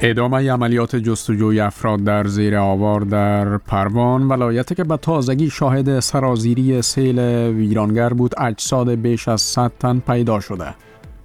ادامه عملیات جستجوی افراد در زیر آوار در پروان ولایتی که به تازگی شاهد سرازیری سیل ویرانگر بود، اجساد بیش از 100 تن پیدا شده.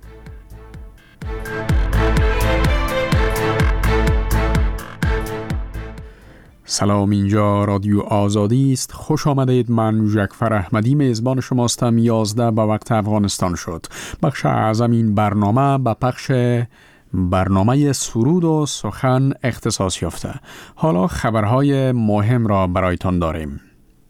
سلام، اینجا رادیو آزادی است. خوش آمدید. من جعفر احمدی میزبان شماستم. 11 به وقت افغانستان شد. بخش اعظم این برنامه به پخش برنامه سرود و سخن اختصاص یافته. حالا خبرهای مهم را برایتان داریم.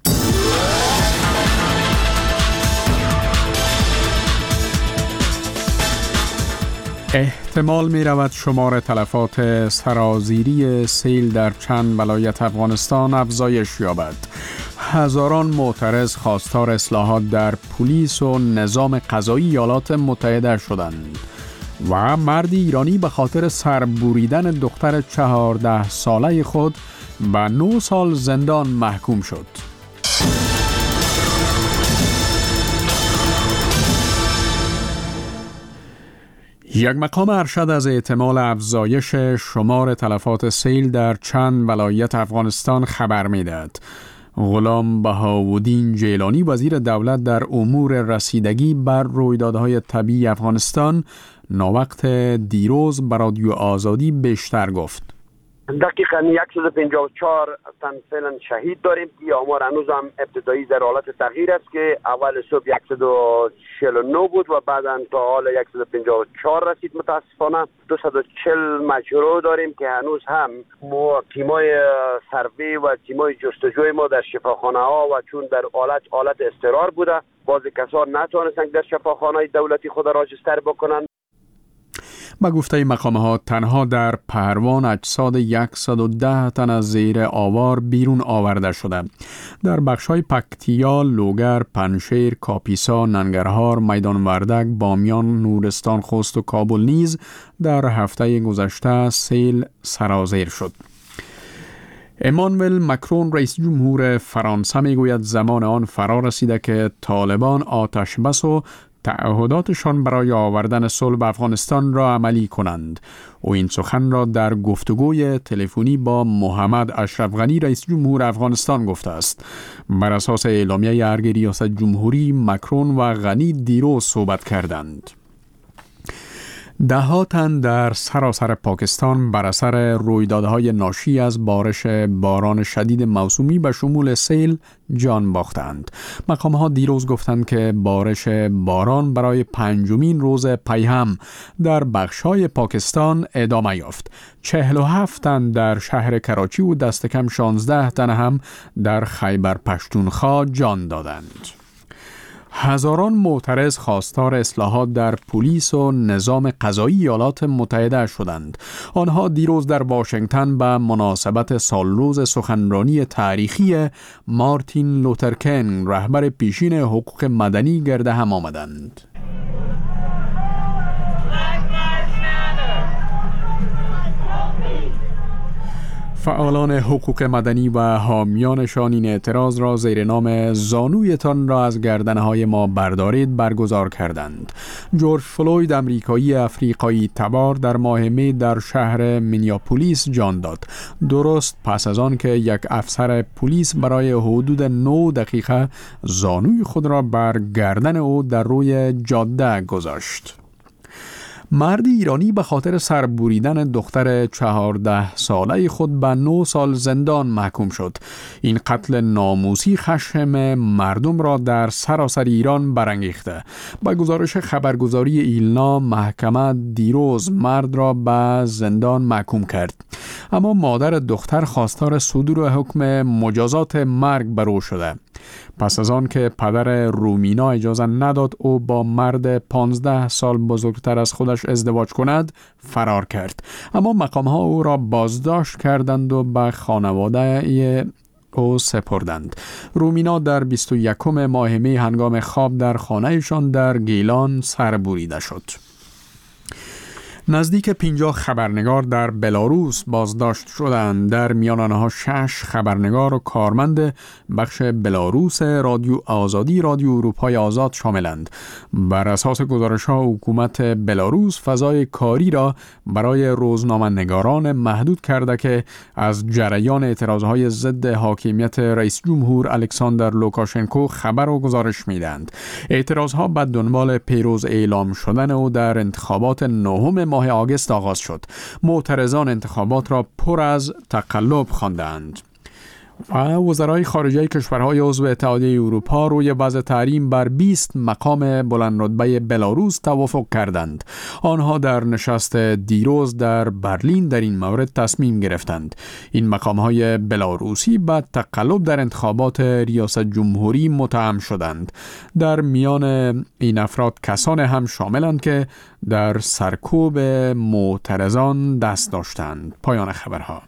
احتمال می رود شمار تلفات سرازیری سیل در چند ولایت افغانستان افزایش یابد. هزاران معترض خواستار اصلاحات در پلیس و نظام قضایی ایالات متحده شدند و مرد ایرانی به خاطر سربریدن دختر 14 ساله خود به 9 سال زندان محکوم شد. یک مقام ارشد از احتمال افزایش شمار تلفات سیل در چند ولایت افغانستان خبر می‌دهد. غلام بهاءالدین جیلانی وزیر دولت در امور رسیدگی بر رویدادهای طبیعی افغانستان ناوقت دیروز به رادیو آزادی بیشتر گفت. دقیقاً 154 تن فعلا شهید داریم. این آمار هنوز هم ابتدایی در حالت تغییر است که اول صبح 149 بود و بعداً تا حال 154 رسید. متاسفانه 240 مجروح داریم که هنوز هم ما تیمای سروی و تیمای جستجوی ما در شفاخانه ها و چون در حالت اضطرار بوده، بعضی کسان نتوانستند در شفاخانه دولتی خود راجستر بکنند. با گفته مقامات تنها در پروان اجساد 110 تن از زیر آوار بیرون آورده شده. در بخش‌های پکتیا، لوگر، پنشیر، کاپیسا، ننگرهار، میدان وردک، بامیان، نورستان، خوست و کابل نیز در هفته گذشته سیل سرازیر شد. امانوئل مکرون رئیس جمهور فرانسه میگوید زمان آن فرا رسیده که طالبان آتش بس و تعهداتشان برای آوردن صلح به افغانستان را عملی کنند. او این سخن را در گفتگوی تلفنی با محمد اشرف غنی رئیس جمهور افغانستان گفته است. بر اساس اعلامیه ارگ ریاست جمهوری، مکرون و غنی دیروز صحبت کردند. 10 تن در سراسر پاکستان بر اثر رویدادهای ناشی از بارش باران شدید موسومی به شمول سیل جان باختند. مقامات دیروز گفتند که بارش باران برای 5مین روز پی هم در بخش‌های پاکستان ادامه یافت. 47 تن در شهر کراچی و دست کم 16 تن هم در خیبر پشتونخوا جان دادند. هزاران معترض خواستار اصلاحات در پلیس و نظام قضایی ایالات متحده شدند. آنها دیروز در واشنگتن به مناسبت سالروز سخنرانی تاریخی مارتین لوتر کینگ، رهبر پیشین حقوق مدنی، گرد هم آمدند. فعالان حقوق مدنی و حامیانشان این اعتراض را زیر نام زانویتان را از گردنهای ما بردارید برگزار کردند. جورج فلوید، امریکایی افریقایی تبار، در ماه می در شهر مینیاپولیس جان داد، درست پس از آن که یک افسر پلیس برای حدود 9 دقیقه زانوی خود را بر گردن او در روی جاده گذاشت. مرد ایرانی به خاطر سربریدن دختر 14 ساله خود به 9 سال زندان محکوم شد. این قتل ناموسی خشم مردم را در سراسر ایران برانگیخته. با گزارش خبرگزاری ایلنا، محکمه دیروز مرد را به زندان محکوم کرد. اما مادر دختر خواستار صدور حکم مجازات مرگ بر او شده. پس از آن که پدر رومینا اجازه نداد او با مرد 15 سال بزرگتر از خودش ازدواج کند، فرار کرد. اما مقام‌ها او را بازداشت کردند و به خانواده او سپردند. رومینا در 21 ماه می هنگام خواب در خانه‌شان در گیلان سربریده شد. نزدیک 50 خبرنگار در بلاروس بازداشت شدند. در میان آنها 6 خبرنگار و کارمند بخش بلاروس رادیو آزادی رادیو اروپای آزاد شاملند. بر اساس گزارش‌ها حکومت بلاروس فضای کاری را برای روزنامه‌نگاران محدود کرده که از جریان اعتراضهای ضد حاکمیت رئیس جمهور الکساندر لوکاشنکو خبر و گزارش می‌دهند. اعتراضها بعد دنبال پیروز اعلام شدن او در انتخابات نهم ماه آگوست آغاز شد. معترضان انتخابات را پر از تقلب خواندند. وزرای خارجه کشورهای عضو اتحادیه اروپا روی وضع تحریم بر 20 مقام بلندرتبه بلاروس توافق کردند. آنها در نشست دیروز در برلین در این مورد تصمیم گرفتند. این مقام‌های بلاروسی بعد تقلب در انتخابات ریاست جمهوری متهم شدند. در میان این افراد کسان هم شاملند که در سرکوب معترضان دست داشتند. پایان خبرها.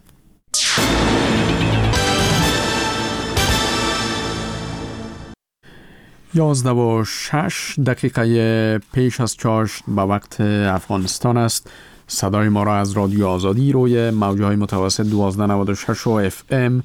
11:06 پیش از چاشت به وقت افغانستان است. صدای ما را از رادیو آزادی روی موج‌های متوسط 1296 و FM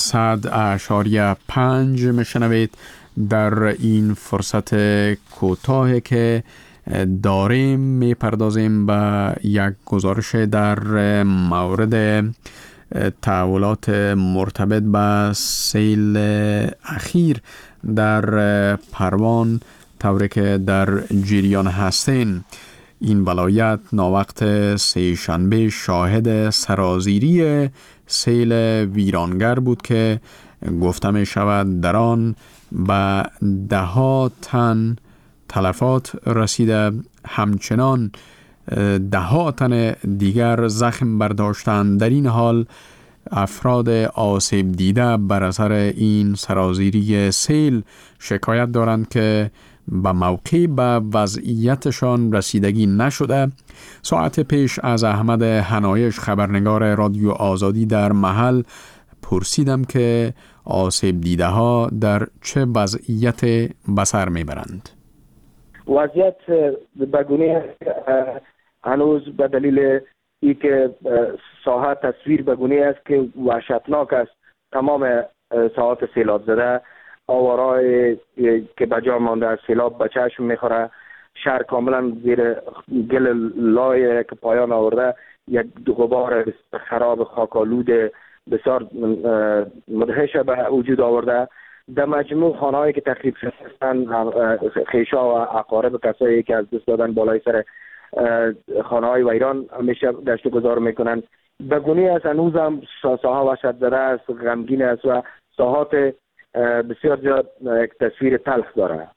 100.5 میشنوید. در این فرصت کوتاهی که داریم میپردازیم به یک گزارش در مورد تحولات مرتبط به سیل اخیر در پروان طوری که در جریان هستین. این ولایت ناوقت سه‌شنبه شاهد سرازیری سیل ویرانگر بود که گفته می شود در آن به 10 تن تلفات رسیده، همچنان 10 تن دیگر زخم برداشتند. در این حال افراد آسیب دیده بر اثر این سرازیری سیل شکایت دارند که به موقع به وضعیتشان رسیدگی نشده. ساعت پیش از احمد حنایش خبرنگار رادیو آزادی در محل پرسیدم که آسیب دیده ها در چه وضعیت به سر میبرند. وضعیت بگونه هنوز به دلیل ای که ساحه تصویر بگونه است که وحشتناک است. تمام ساحات سیلاب زده، آوارای که بجا مانده از سیلاب به چشم میخوره. شهر کاملا زیر گل لای که پایان آورده، یک غبار خراب خاکالود بسیار مدهش به وجود آورده. در مجموع خانه‌هایی که تخریب شده هستند، خیشا و اقارب کسایی که از دست دادن بالای سر خانه‌های ویران همیشه دشت و گذار میکنن. بگونی است هنوز هم ساحه وحشت زده است، غمگین است و ساحات بسیار زیاد یک تصویر تلخ داره.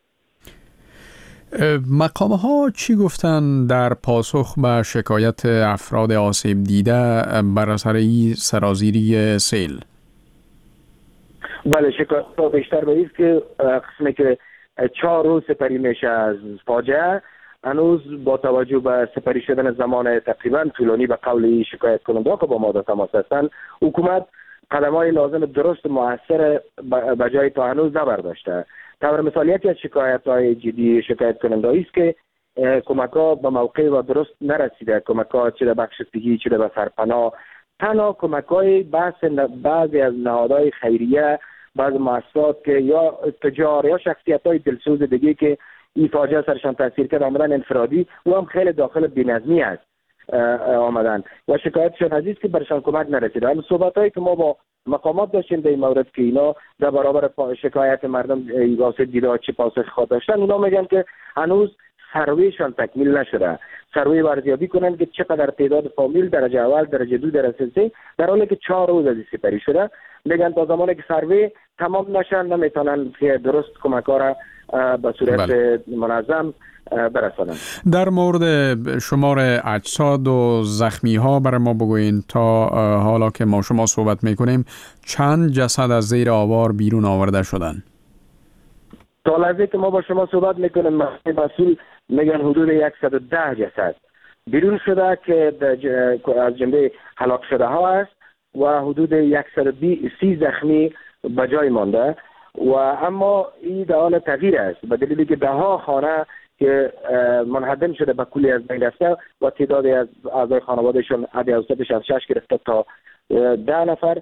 مقامه ها چی گفتن در پاسخ به شکایت افراد آسیب دیده بر اثر این سرازیری سیل؟ بله، شکایت بیشتر به است که قسمی که 4 روز سپری میشه از فاجعه، هنوز با توجه به سپری شدن زمان تقریبا طولانی به قول شکایت کننده که با ما در تماس هستند، حکومت قدم‌های لازم درست موثر به جای تا هنوز نبرداشته. طور مثال یکی از شکایت‌های جدی شکایت کننده است که کمک‌ها به موقع و درست نرسیده. کمک‌ها چه در بخش صحی چه در سرپناه، تنها کمک‌های بعضی از نهادهای خیریه، بعض مؤسسات که یا تجار یا شخصیت‌های دلسوز دیگه که این فاجعه سرشان تاثیر کرد آمدن انفرادی و هم خیلی داخل بی‌نظمی است آمدن و شکایتشان عزیز که برشان کمک نرسیده. اما صحبت‌هایی که ما با مقامات داشتیم در این مورد که اینا در برابر شکایت مردم واسه دیده چه پاسخ خود داشتن، اونا میگن که هنوز سرویشان تکمیل نشده. سروی ارزیابی کنن که چقدر تعداد فامیل درجه اول، درجه 2، درجه 3 در حالی که 4 روز از سپری شده. میگن تا زمانی که سروی تمام نشن نمیتونن که درست کمک‌ها را به صورت منظم برسانند. در مورد شمار اجساد و زخمی ها برای ما بگوین تا حالا که ما شما صحبت میکنیم چند جسد از زیر آوار بیرون آورده شدن؟ تا لحظه که ما با شما صحبت میکنیم مسئول میگن حدود 110 جسد بیرون شده که از جمله هلاک شده ها است و حدود 130 زخمی به جای مانده و اما این در حال تغییر است به دلیلی که 10 خانه که منهدم شده به کلی از بین رفته و تعدادی از اعضای خانوادهشون از اوسطش از 6 گرفته تا 10 نفر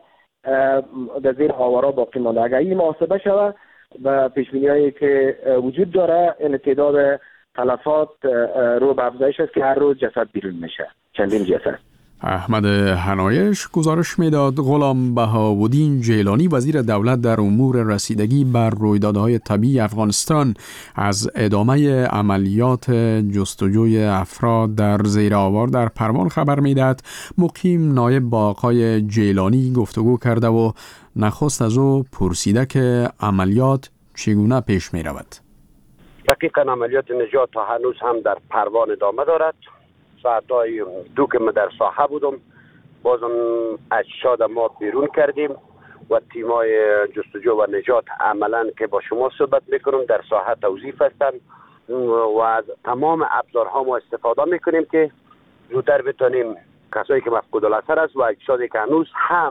در زیر آوارا باقی مانده. اگر این محاسبه شود و پیشبینی‌هایی که وجود داره، این تعداد تلفات رو به افزایش است که هر روز جسد بیرون میشه، چندین جسد. احمد حنایش گزارش میداد. غلام بهاءالدین جیلانی وزیر دولت در امور رسیدگی بر رویدادهای طبیعی افغانستان از ادامه عملیات جستجوی افراد در زیر آوار در پروان خبر میداد. مقیم نایب با آقای جیلانی گفتگو کرده و نخست از او پرسیده که عملیات چگونه پیش می رود. دقیقاً عملیات نجات تا هنوز هم در پروان ادامه دارد. ساعتهای 2 که من در ساحه بودم، بازم اجساد ما بیرون کردیم و تیمای جستجو و نجات عملاً که با شما صحبت میکنم در ساحه توظیف هستند و از تمام ابزارها ما استفاده میکنیم که زودتر بتونیم کسایی که مفقود الاثر است و اجسادی که هنوز هم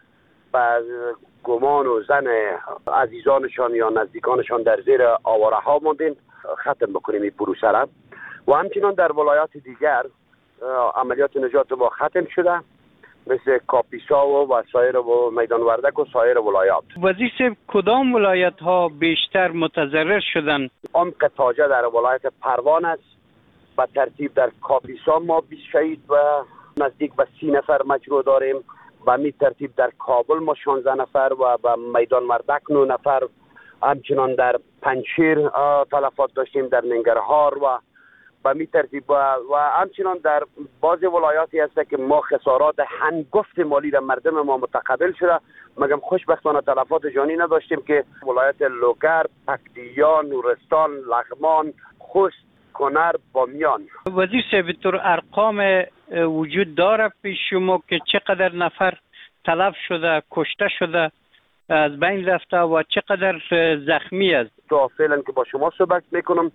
با گمان و زن عزیزانشان یا نزدیکانشان در زیر آواره ها موندین ختم بکنیم این پروسه را. و همچنان در ولایات دیگر عملیات نجات ما ختم شده، مثل کاپیسا و سایر و میدان وردک و سایر ولایات. وزیر صاحب، کدام ولایت ها بیشتر متضرر شدن؟ عمق تاجه در ولایت پروان است، به ترتیب در کاپیسا ما 20 شهید و نزدیک به 30 نفر مجروح داریم. به همین ترتیب در کابل ما 16 نفر و به میدان وردک 9 نفر. همچنان در پنجشیر تلفات داشتیم، در ننگرهار و به همین ترتیب و همچنان در بعض ولایاتی هست که ما خسارات هنگفت مالی را مردم ما متقبل شده، مگم خوشبختانه تلفات جانی نداشتیم که ولایت لوگر، پکتیا، نورستان، لغمان، خوست، کنر، بامیان. وزیر صاحب، طور ارقام وجود داره پیش شما که چقدر نفر تلف شده، کشته شده، از بین رفته و چقدر زخمی است؟ تا فعلا که با شما صحبت میکنم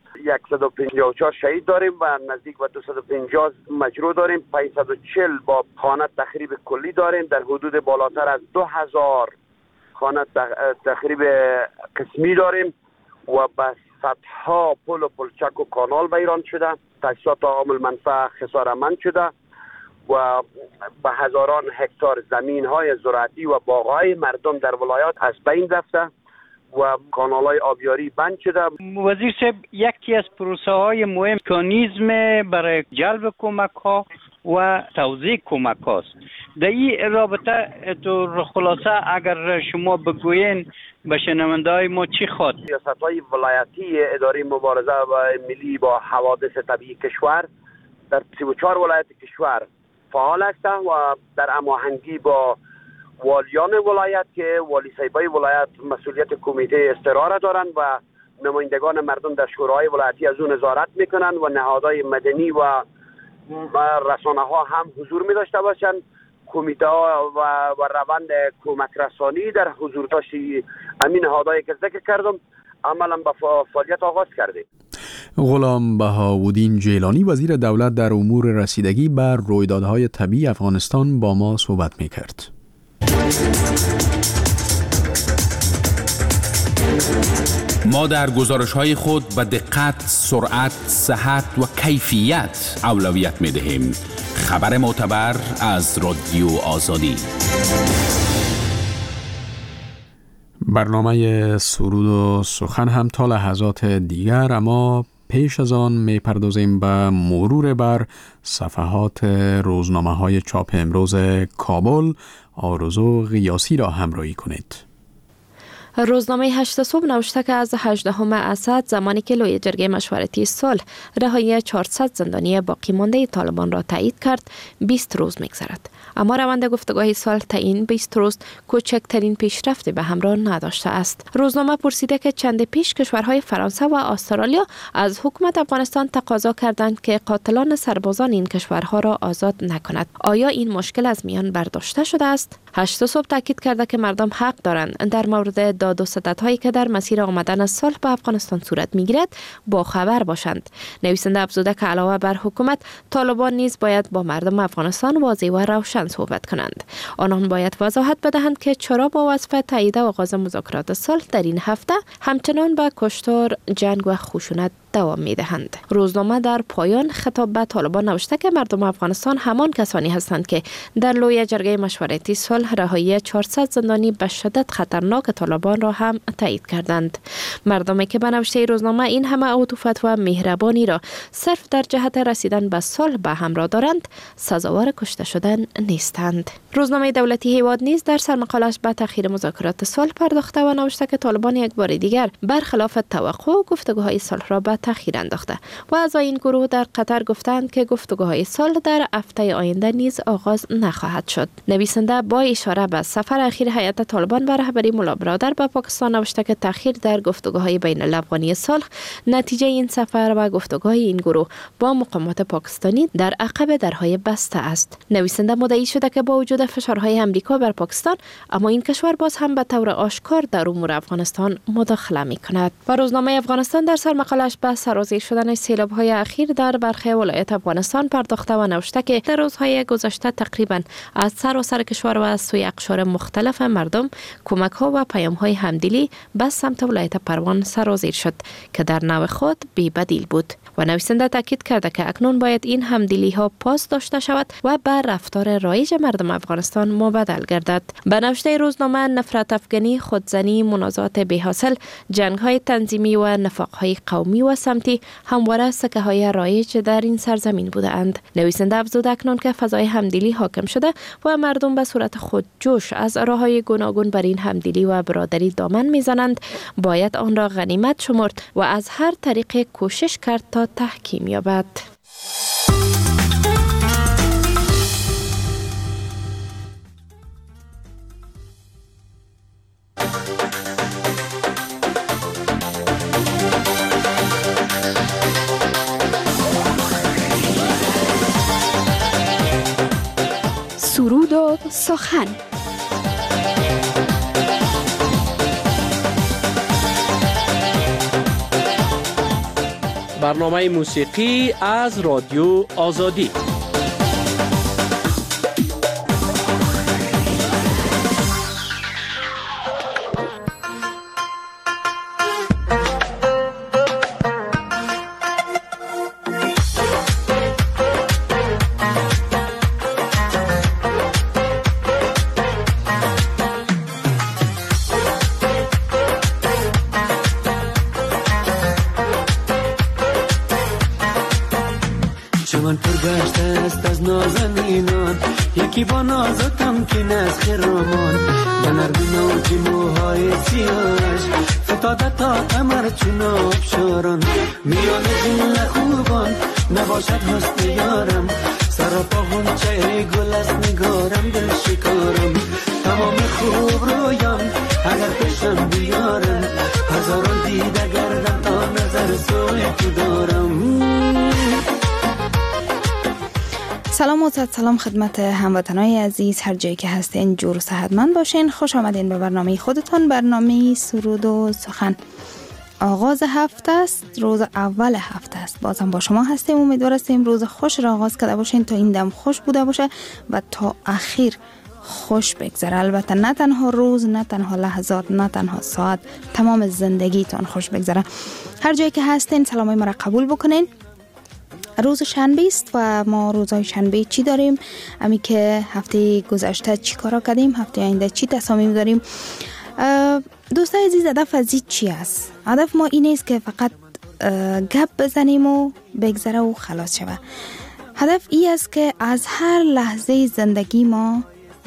154 شهید داریم و نزدیک به 250 مجروح داریم. 540 با خانه تخریب کلی داریم. در حدود بالاتر از 2000 خانه تخریب قسمی داریم و به صدها پل و پلچک و کانال ویران شده. تاسیسات عامل منفعه خسارتمند شده و به هزاران هکتار زمین‌های زراعتی و باغ‌های مردم در ولایات از بین رفته و کانال‌های آبیاری بند شده. وزیر صاحب، یکی از پروسه‌های مهم مکانیزم برای جلب کمک‌ها و توزیع کمک‌هاست. در این رابطه تو خلاصه اگر شما بگوین به شنونده‌های ما چی خواد؟ سیاست‌های ولایتی اداره مبارزه و ملی با حوادث طبیعی کشور در 34 ولایت کشور فعال هستند و در هماهنگی با والیان ولایت که والی صاحبای ولایت مسئولیت کمیته استقرار دارند و نمایندگان مردم در شوراهای ولایتی از اون نظارت میکنند و نهادهای مدنی و رسانه ها هم حضور می داشته باشند. کمیته ها و روند کمک رسانی در حضور داشتی همین نهادهایی که ذکر کردم عملا به فعالیت آغاز کرده. غلام بهاءالدین جیلانی وزیر دولت در امور رسیدگی بر رویدادهای طبیعی افغانستان با ما صحبت می‌کرد. ما در گزارش‌های خود به دقت، سرعت، صحت و کیفیت اولویت می‌دهیم. خبر معتبر از رادیو آزادی. برنامه سرود و سخن هم تا لحظات دیگر، اما پیش از آن میپردازیم به مرور بر صفحات روزنامه‌های چاپ امروز کابل. آرزو غیاسی را همراهی کنید. روزنامه 8 صبح نوشته که از 18 اسد زمانی که لوی جرگه مشورتی صلح رهایی 400 زندانی باقی مانده طالبان را تایید کرد، 20 روز می‌گذرد. اما روند گفتگوهای صلح تا این 20 روز کوچکترین پیشرفتی به همراه نداشته است. روزنامه پرسیده که چند پیش کشورهای فرانسه و استرالیا از حکومت افغانستان تقاضا کردند که قاتلان سربازان این کشورها را آزاد نکند. آیا این مشکل از میان برداشته شده است؟ 8 صبح تاکید کرده که مردم حق دارند در مورد داد و ستدهایی که در مسیر آمدن صلح به افغانستان صورت میگیرد با خبر باشند. نویسنده افزوده که علاوه بر حکومت، طالبان نیز باید با مردم افغانستان واضح و روشن صحبت کنند. آنان باید وضاحت بدهند که چرا با وصف تایید آغاز مذاکرات صلح در این هفته همچنان به کشتار، جنگ و خشونت دوام می‌دهند. روزنامه در پایان خطاب به طالبان نوشته که مردم افغانستان همان کسانی هستند که در لوی جرگه مشورتی صلح رهایی 400 زندانی به شدت خطرناک طالبان را هم تایید کردند. مردمی که به نوشته روزنامه این همه عطوفت و مهربانی را صرف در جهت رسیدن به صلح به همراه دارند، سزاوار کشته شدن نیستند. روزنامه دولتی هیواد نیز در سرمقالش به تأخیر مذاکرات صلح پرداخته و نوشته که طالبان یک بار دیگر برخلاف توقع گفتگوهای صلح را به تأخیر انداخته و اعضای این گروه در قطر گفتند که گفتگوهای صلح در هفته آینده نیز آغاز نخواهد شد. نویسنده با اشاره به سفر اخیر هیئت طالبان به رهبری ملا برادر به پاکستان نوشته که تأخیر در گفتگوهای بین الافغانی صلح نتیجه این سفر و گفتگوهای این گروه با مقامات پاکستانی در عقب درهای بسته است. نویسنده مدعی شده که با وجود فشارهای امریکا بر پاکستان، اما این کشور باز هم به طور آشکار در امور افغانستان مداخله می‌کند. و روزنامه افغانستان در سرمقالش به سرازیر شدن سیلاب‌های اخیر در برخی ولایت افغانستان پرداخته و نوشته که در روزهای گذشته تقریباً از سراسر کشور و از سوی اقشار مختلف مردم کمک‌ها و پیام‌های همدلی به سمت ولایت پروان سرازیر شد که در نوع خود بی‌بدیل بود. و نویسنده تاکید کرده که اکنون باید این همدلی‌ها پاس داشته شود و به رفتار رایج مردم افغانستان مبدل گردد. به نوشته روزنامه، نفرت افغانی، خودزنی، منازعات بی‌حاصل، جنگ‌های تنظیمی و نفاق‌های قومی و سمتی همواره سکه‌های رایج در این سرزمین بودند. نویسنده افزود اکنون که فضای همدلی حاکم شده و مردم به صورت خودجوش از راه‌های گوناگون بر این همدلی و برادری دامن می‌زنند، باید آن را غنیمت شمرد و از هر طریق کوشش کرد تا تحکیم یابد. سرود و سخن. برنامه موسیقی از رادیو آزادی. چمن پر گشته است از نازنینان، یکی با ناز و تمکین از خرامان، به نرمی نوچی موهای سیاهش فتاده تا کمر چون آبشاران. میان جمله خوبان نباشد حسن یارم، سراپا غنچه گل از نگارم، دل شکارم تمام خوب رویان اگر پیشم بیارم، هزاران دیده گردم تا نظر سوی تو دارم. سلام و سلام خدمت هموطنای عزیز، هر جایی که هستین جور و صحتمند باشین. خوش آمدین به برنامه خودتون، برنامه سرود و سخن. آغاز هفته است، روز اول هفته است، بازم با شما هستیم. امیدوار هستیم روز خوش را آغاز کرده باشین، تا این دم خوش بوده باشه و تا اخیر خوش بگذره. البته نه تنها روز، نه تنها لحظات، نه تنها ساعت، تمام زندگیتون خوش بگذره. هر جایی که هستین سلامای ما را قبول بکنین. روز شنبه است و ما روزهای شنبه چی داریم؟ امی که هفته گذشته چی کارا کردیم، هفته آینده چی تصامیم داریم؟ دوستای عزیز، هدف از این چی است؟ هدف ما این است که فقط گپ بزنیم و بگذره و خلاص شود. هدف این است که از هر لحظه زندگی ما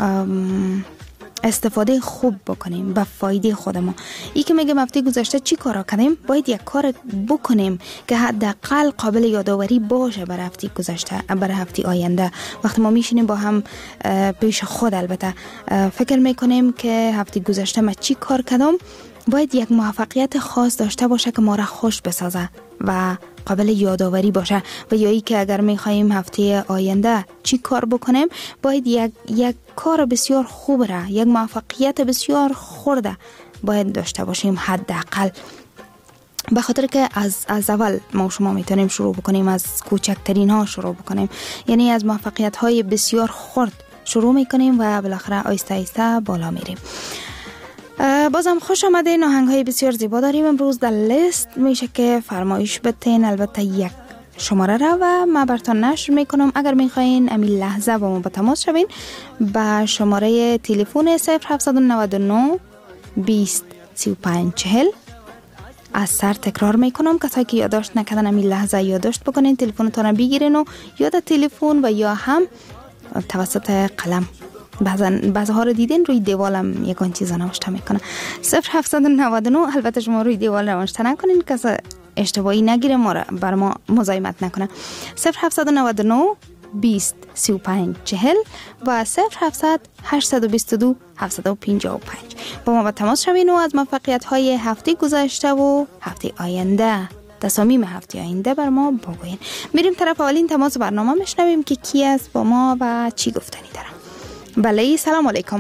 استفاده خوب بکنیم به فایده خود ما. ای که میگم هفته گذشته چی کارا کردیم، باید یک کار بکنیم که حداقل قابل یادآوری باشه برای هفته گذشته، برای هفته آینده. وقتی ما میشینیم با هم پیش خود البته فکر میکنیم که هفته گذشته من چی کار کردم، باید یک موفقیت خاص داشته باشه که ما را خوش بسازه و قابل یادآوری باشه. و یا ای که اگر میخواییم هفته آینده چی کار بکنیم، باید یک کار بسیار خوب را، یک موفقیت بسیار خورده باید داشته باشیم حداقل. به خاطر که از اول ما شما میتونیم شروع بکنیم، از کوچکترین ها شروع بکنیم، یعنی از موفقیت های بسیار خرد شروع میکنیم و بالاخره آیسته آیسته بالا میریم. بازم خوش آمدین. آهنگ های بسیار زیبا داریم امروز در لیست. میشه که فرمایش بتین، البته یک شماره را و من براتون نشر میکنم. اگر میخواین امی لحظه با ما به تماس شوین با شماره تلفن 0799 20 35 40. از سر تکرار میکنم، کسایی که یادداشت نکردن امی لحظه یادداشت بکنین، تلفنتون رو بگیرین و یاد تلفن و یا هم توسط قلم. بعضها رو دیدین روی دیوالم یکان چیزا نوشته میکنه. 0799 البته شما روی دیوال نوشته نکنین کسی اشتباهی نگیره، ما بر ما مزاحمت نکنه. 0799 20 35 40 و 0700 822 755 با ما به تماس شوین و از موفقیت های هفته گذشته و هفته آینده، تصامیم هفته آینده بر ما بگوین. میریم طرف اولین تماس برنامه، میشنویم که کی است با ما و چی گفتنی دارم. بله، سلام علیکم.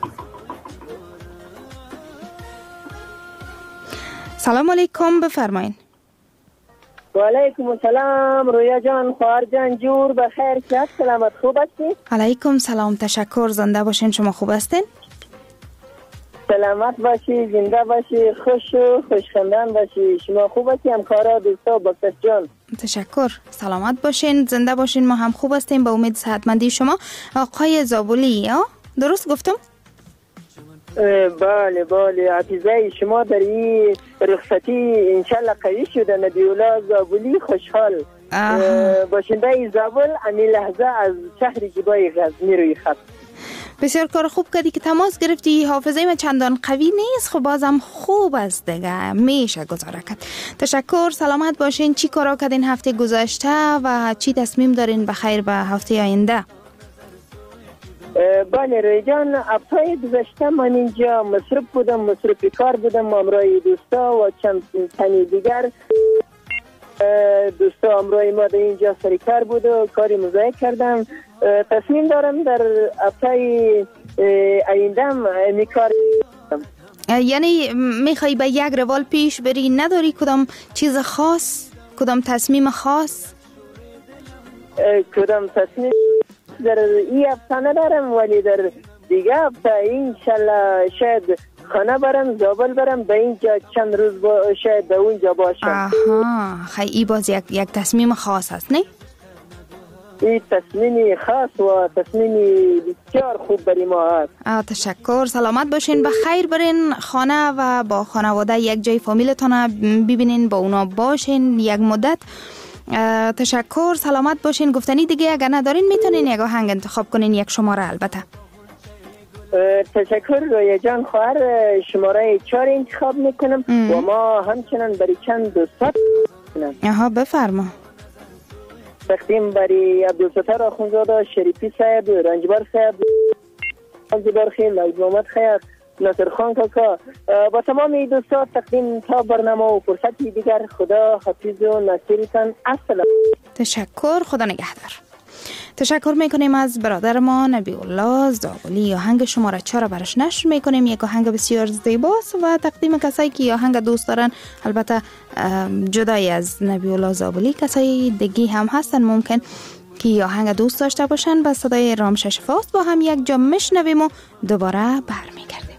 سلام علیکم، بفرمایین. و علیکم السلام. رویا جان، خواهر جان، جور بخیر، چه سلامت، خوب هستی؟ علیکم سلام، تشکر، زنده باشین. شما خوب هستین؟ سلامت باشی، زنده باشی، خوش و خوشخندان باشی. شما خوب هستی؟ همکارا، دوستا، بکس جان. تشکر، سلامت باشین، زنده باشین. ما هم خوب هستیم به امید صحتمندی شما. آقای زابلی، درست گفتم؟ بله بله، حافظه شما در این رخصتی انشالله قوی شده. نبی‌الله زابلی خوشحال باشنده زابل امی لحظه از شهر زیبای غزنی روی خط. بسیار کار خوب کردی که تماس گرفتی. حافظه من چندان قوی نیست، خب بازم خوب است دیگه، میشه گزاره کرد. تشکر، سلامت باشین. چی کارا کردین هفته گذشته و چی تصمیم دارین بخیر به هفته آینده؟ بله روی جان، هفته گذشته من اینجا مصروف بودم، مصروف کار بودم، همراه دوستا و چند تنی دیگر دوستا همراه ما در اینجا سری کار بود و کاری مزایق کردم. تصمیم دارم در هفته آیندهم می کار. یعنی میخوای به یک روال پیش بری، نداری کدام چیز خاص، کدام تصمیم خاص؟ کدام تصمیم در این هفته ندارم، ولی در دیگه هفته انشالله شاید خانه برم، زابل برم، به اینجا چند روز شاید به اونجا باشم. آها، خیلی باز یک تصمیم خاص هست، نه؟ این تصمیمی خاص و تصمیمی بسیار خوب برای ما هست. تشکر، سلامت باشین، بخیر برین خانه و با خانواده یک جای فامیلتان ببینین، با اونا باشین یک مدت. تشکر، سلامت باشین. گفتنی دیگه اگر ندارین میتونین یک آهنگ انتخاب کنین، یک شماره البته. تشکر رویا جان، خواهر شماره 4 انتخاب میکنم و ما همچنان برای چند دوستات کنم. بفرما. تقدیم برای عبدالستار آخونزاده، شریفی صاحب، رنجبر صاحب، زبار خیل، لایب محمد خیر، ناصر خان کاکا، با تمام دوستان تقدیم تا برنامه و فرصتی دیگر. خدا حافظ و ناصرتان. السلام. تشکر، خدا نگهدار. تشکر میکنیم از برادر ما نبی‌الله زابلی. آهنگ شماره 4 برش نشر میکنیم. یک آهنگ بسیار زیباست و تقدیم کسایی که آهنگ دوست دارن، البته جدای از نبی‌الله زابلی کسایی دیگه هم هستن ممکن که آهنگ دوست داشته باشن. با صدای رامشه فاست با هم یک جا میشنویم و دوباره برمیگردیم.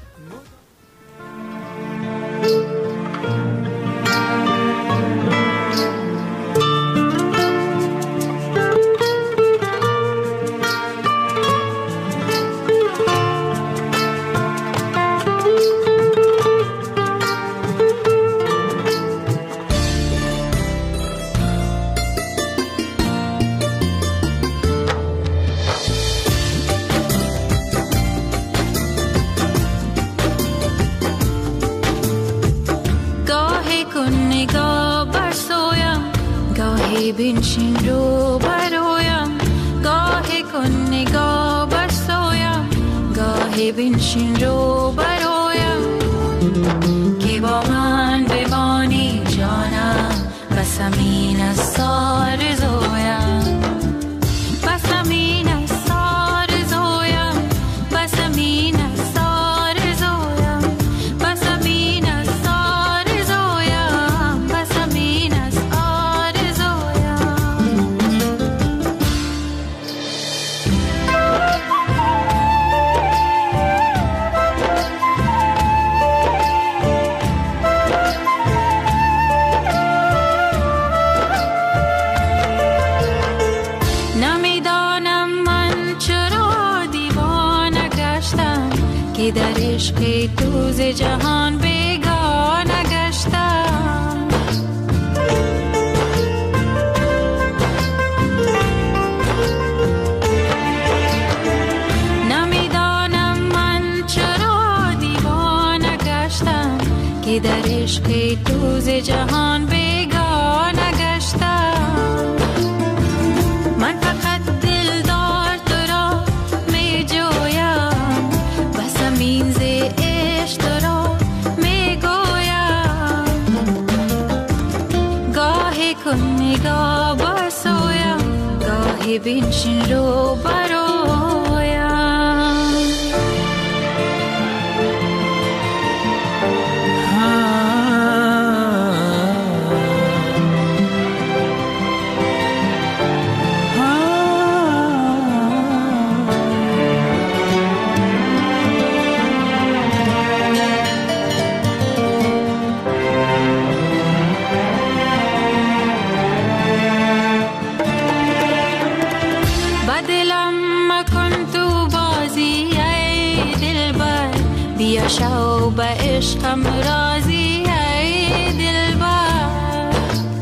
بنشین رو برایم، گاهی کن نگاه برسایم، گاهی بنشین رو برایم، که با من بمانی جانم، بسم این از سار زویم، بسم این از سار زویم، بسم این از سار زویم، بسم این از سار زویم، بسم این از آر زویم. عشق تو ز جهان بیگانه گشتم. نمیدانم من چرا دیوانه گشتم که در عشق تو ز جهان بیگانه گشتم. من فقط دلدار تو را می جویم، بس همین ز عشق تو را می گویم. گاهی کن نگاه بسویم، گاهی بنشین رو برویم. بیا شو به عشقم راضی ای دلبر.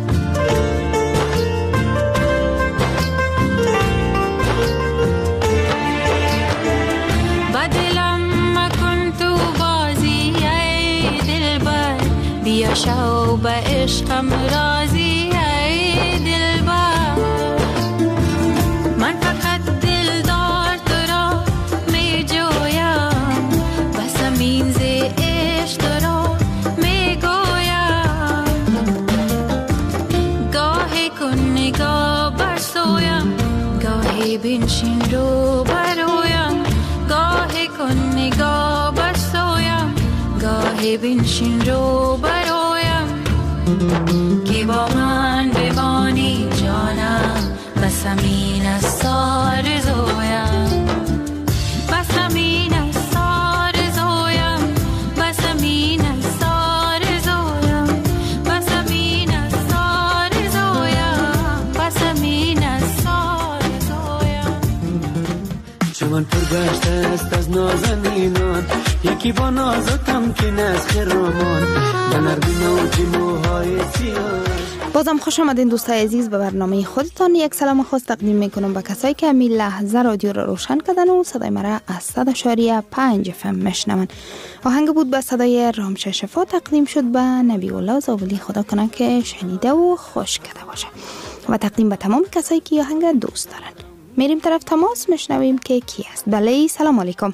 با دلم مکن تو بازی ای دلبر، بیا شو به عشقم راضی ای دلبر. من فقط دلدار تو را می جویم، بس همین ز عشق تو را می گویم. گاهی کن نگاه برسویم، گاهی بنشین رو برویم. گاهی کن نگاه برسویم، گاهی بنشین رو برویم. که با من بمانی جانم، بس همین است آرزویم. بس همین است آرزویم، بس همین است آرزویم. بس همین است آرزویم، بس همین است آرزویم. چمن پر گشته است از نازنینان، یکی با نازتم که ناز خرامان. به نرمی نوجی موهای سیاه. بازم خوش آمدین دوستای عزیز به برنامه خودتان. یک سلام خاص تقدیم میکنم به کسایی که همین لحظه رادیو را روشن کردن و صدای مرا از 100.5 FM میشنون. آهنگ بود به صدای رامشه شفا تقدیم شد به نبی الله زابلی. خدا کنه که شنیده و خوش کرده باشه و تقدیم به تمام کسایی که آهنگ دوست دارن. میریم طرف تماس میشنویم که کی است. بله سلام علیکم.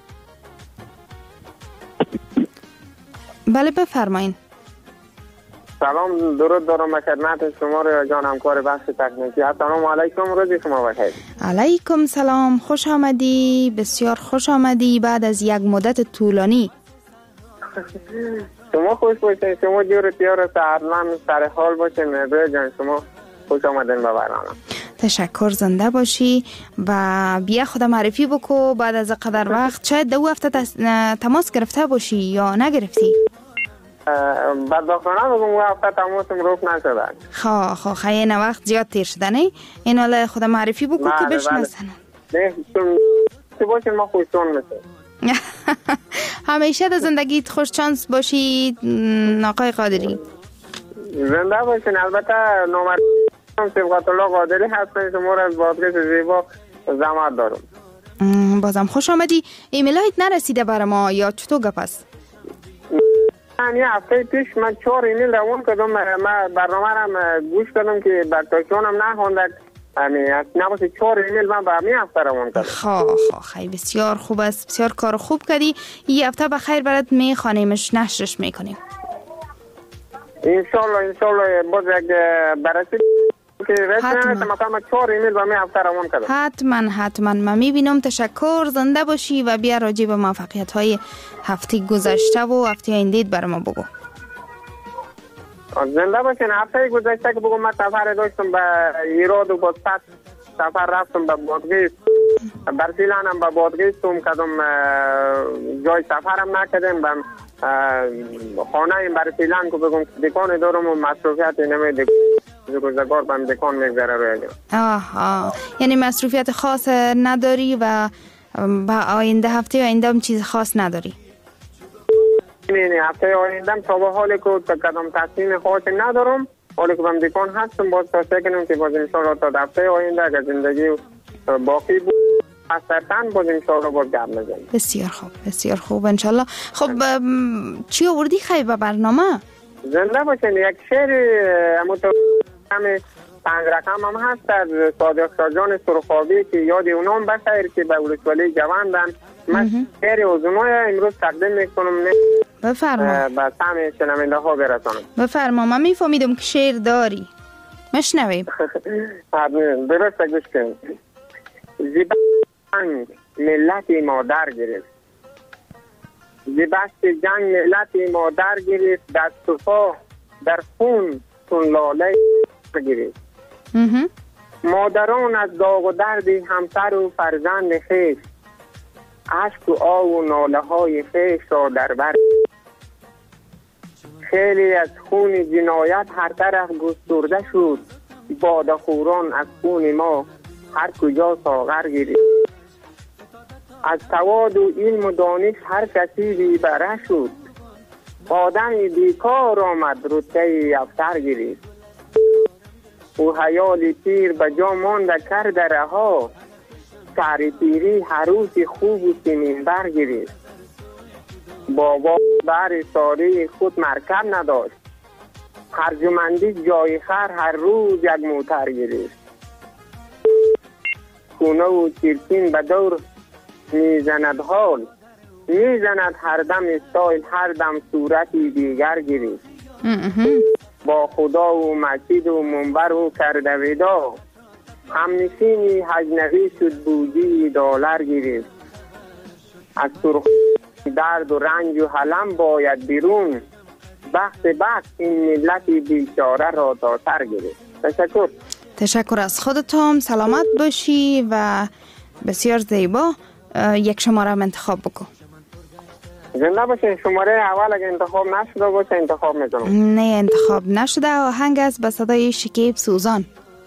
بله بفرمایید. سلام درود دارم خدمت شما رو جان همکار بخش تکنیکی. السلام علیکم، روز شما بخیر. علیکم سلام، خوش آمدی، بسیار خوش آمدی بعد از یک مدت طولانی. شما خوش باشین، شما جور تیار سهرمند سر حال باشین. روی جان شما خوش آمدین به برنامه. تشکر، زنده باشی و بیا خدا معرفی بکو. بعد از قدر وقت شاید 2 هفته تماس گرفته باشی یا نگرفتی؟ بدبختانه بگم هفته تماسم روک نشده. خیلی وقت زیاد تیر شده نه؟ این حالا خدا معرفی بکو که بشناسن. نه تو باشین ما خوشتون میشه. همیشه در زندگیت خوش چانس باشی آقای قادری. زنده باشین. البته نامر صبغت الله قادری هستن. شما را از بادگشت زیبا زحمت دارم. بازم خوش آمدی. ایمیلایت نرسیده برای ما یا چطور گپ است؟ یه هفته پیش من 4 ایمیل روان کردم. من برنامه را گوش کردم که برتاشونم نخوندک. نباشه 4 ایمیل من به همین هفته روان کردم. خیلی بسیار خوب است، بسیار کار خوب کردی. یه هفته بخیر برات میخوانیمش، نشرش میکنیم انشالله. باز یک بررسی که رسمی مثلا من 4 ایمیل به همین هفته روان کردم. حتما من میبینم. تشکر، زنده باشی و بیا راجع به موفقیت های هفته گذشته و هفته آینده بر ما بگو. زنده باشین. هفته گذشته که بگم من سفر داشتم به ایراد و با سفر رفتم به بادغیس. برسیلان هم به بادغیس توم کدم جای سفرم نکردم. به خانه این برسیلان که بگم دکان دارم و مصروفیت نمید روزگار بهم دکان میگذره روی اگر. یعنی مصروفیت خاص نداری و با آینده هفته آینده هم چیز خاص نداری؟ نه هفته آیندم تا به حالی که کدام تصمیم خاصی ندارم، حالی که من دکان هستم باز توصیه کنم که باز انشاءالله تا هفته آینده اگر زندگی باقی بود اصلا باز انشاءالله باز گپ میزنیم. بسیار خوب، بسیار خوب انشاءالله. خب چی آوردی خیلی به برنامه؟ زنده باشین. یک شعر همه 5 رقم هم هست از صادق شاجان سرخابی که یاد اونام بخیر که به ولسوالی جواندن. من شعر اوزونای امروز تقدیم میکنم. بفرما. به سمع شنونده ها برسانم. بفرما. من میفهمیدم که شعر داری. مشنویم. درست گوش کن. زیبست ملت ما در گرفت، زیبست جنگ ملت ما در گرفت، در صفا در خون تون لاله گرفت. مادران از داغ و درد همسر و فرزند خویش، اشک و آه و ناله های خویش را در بر. خیلی از خون جنایت هر طرف گسترده شد، بادخوران از خون ما هر کجا ساغر گرفت. از سواد و علم و دانش هر کسی بی بره شد، آدم بیکار آمد رتبه افسر گرفت. او حیال پیر به جا مانده کرد رها، سر پیری حروف خوب و سیمین بر گرفت. بابا بر ساره خود مرکب نداشت، هرجمندی جای خر هر روز یک موتر گرفت. خونه و چرکین به دور میزند حال، میزند هر دم استایل هر دم صورتی دیگر گرفت. با خدا و مسجد و منبر و کرده ودا، همنشینی حجنبی شد بودی دلار گرفت. از سرخ درد و رنج و حلم باید بیرون، بخت این ملت بیچاره را تا سر گرفت. تشکر. تشکر از خودتون. سلامت باشی و بسیار زیبا. یک شماره هم انتخاب بکن. زنده باشین. شماره اول اگه انتخاب نشده باشه انتخاب میکنم. نه انتخاب نشده. آهنگ است به صدای شکیب سوزان.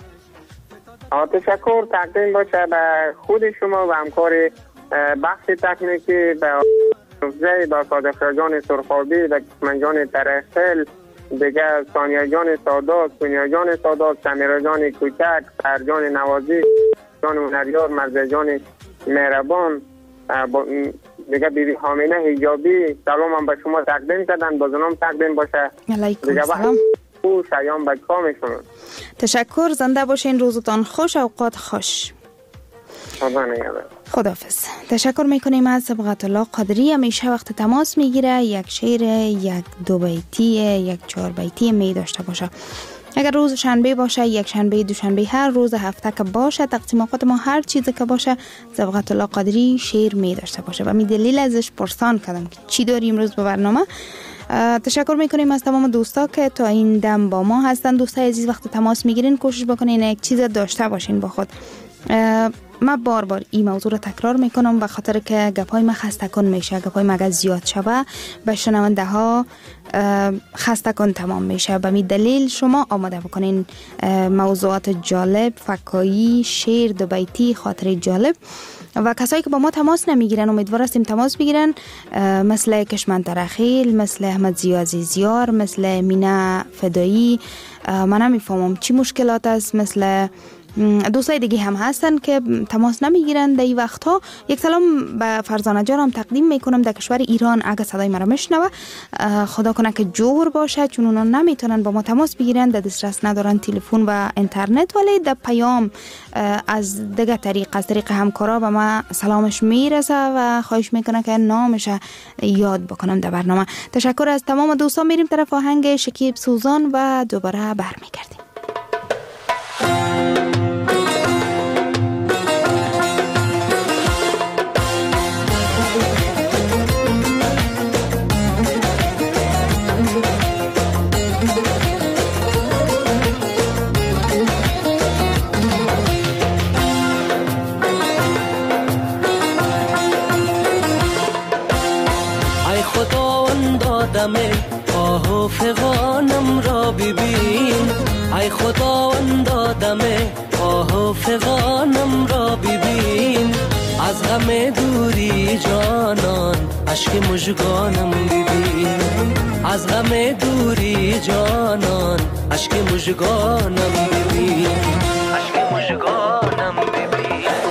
تشکر. تقدیم باشه به خود شما و همکار بخش تکنیکی، به نفزه، به صادق شاجان سرخابی، به کسمن جان ترخل، دیگه ثانیه جان سادات، کنیا جان سادات، سمیرا جان کوچک، سر جان نوازی، جان منریار، مرزه جان مهربان، دیگه بیبی حامینه حجابی. سلام هم به شما تقدیم کردن. بازنام تقدیم باشه. علیکم السلام. او شیام به کامشون. تشکر. زنده باشین. روزتان خوش، اوقات خوش. خداحافظ. تشکر میکنیم از صبغت الله قادری. همیشه وقت تماس میگیره، یک شعر، یک 2 بیتی، یک 4 بیتی می داشته باشه. اگر روز شنبه باشه، یک شنبه، دوشنبه، هر روز هفته که باشه، تقسیم اوقات ما هر چیزی که باشه صبغت الله قادری شعر می داشته باشه و می دلیل ازش پرسان کردم که چی داریم امروز به برنامه. تشکر میکنیم از تمام دوستا که تا این دم با ما هستن. دوستای عزیز وقت تماس میگیرین کوشش بکنین یک چیز داشته باشین با خود. من بار این موضوع رو تکرار میکنم به خاطر که گپای ما خسته کن میشه. گپای ما اگر زیاد شوه به شنونده ها خسته کن تمام میشه. به می دلیل شما آماده بکنین موضوعات جالب، فکایی، شعر، 2 بیتی، خاطره جالب. و کسایی که با ما تماس نمیگیرن امیدوار هستیم تماس بگیرن، مثل کشمن ترخیل، مثل احمد زیا عزیزیار، مثل مینا فدایی. من نمیفهمم چی مشکلات است. مثل دوستای دیگه هم هستن که تماس نمیگیرن در این وقتها. یک سلام به فرزانه جان هم تقدیم میکنم در کشور ایران. اگه صدای مرا میشنوه خدا کنه که جور باشه، چون اونا نمیتونن با ما تماس بگیرن، در دسترس ندارن تلفن و اینترنت، ولی در پیام از دیگه طریق، از طریق همکارا به ما سلامش میرسه و خواهش میکنه که نامش یاد بکنم در برنامه. تشکر از تمام دوستان. میریم طرف آهنگ شکیب سوزان و دوباره برمیگردیم. آه و فغانم را ببین، ای خداوند دم آه و فغانم را ببین. از غم دوری جانان اشک مژگانم ببین، از غم دوری جانان اشک مژگانم ببین، اشک مژگانم ببین.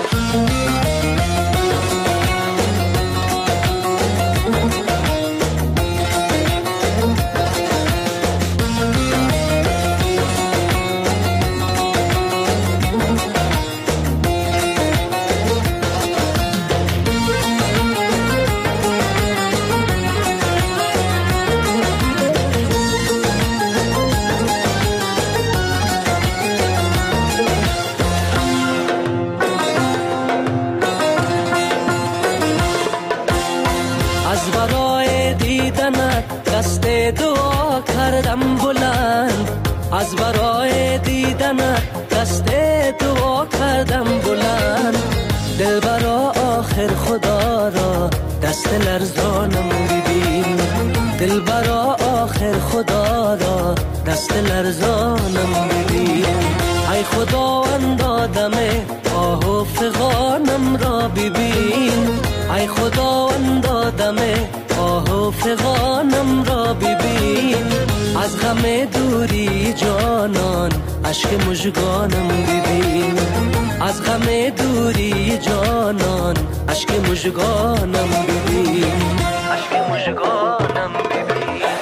دست دعا کردم بلند، از برای دیدنت دست دعا کردم بلند. دلبرا آخر خدا را دست لرزانم ببین، دلبرا آخر خدا را دست لرزانم ببین. ای خداوند آدم آه و فغانم را ببین، ای خداوند آدم آه و فغانم را ببین. از غم دوری جانان اشک مژگانم ببین، از غم دوری جانان اشک مژگانم ببین، اشک مژگانم ببین.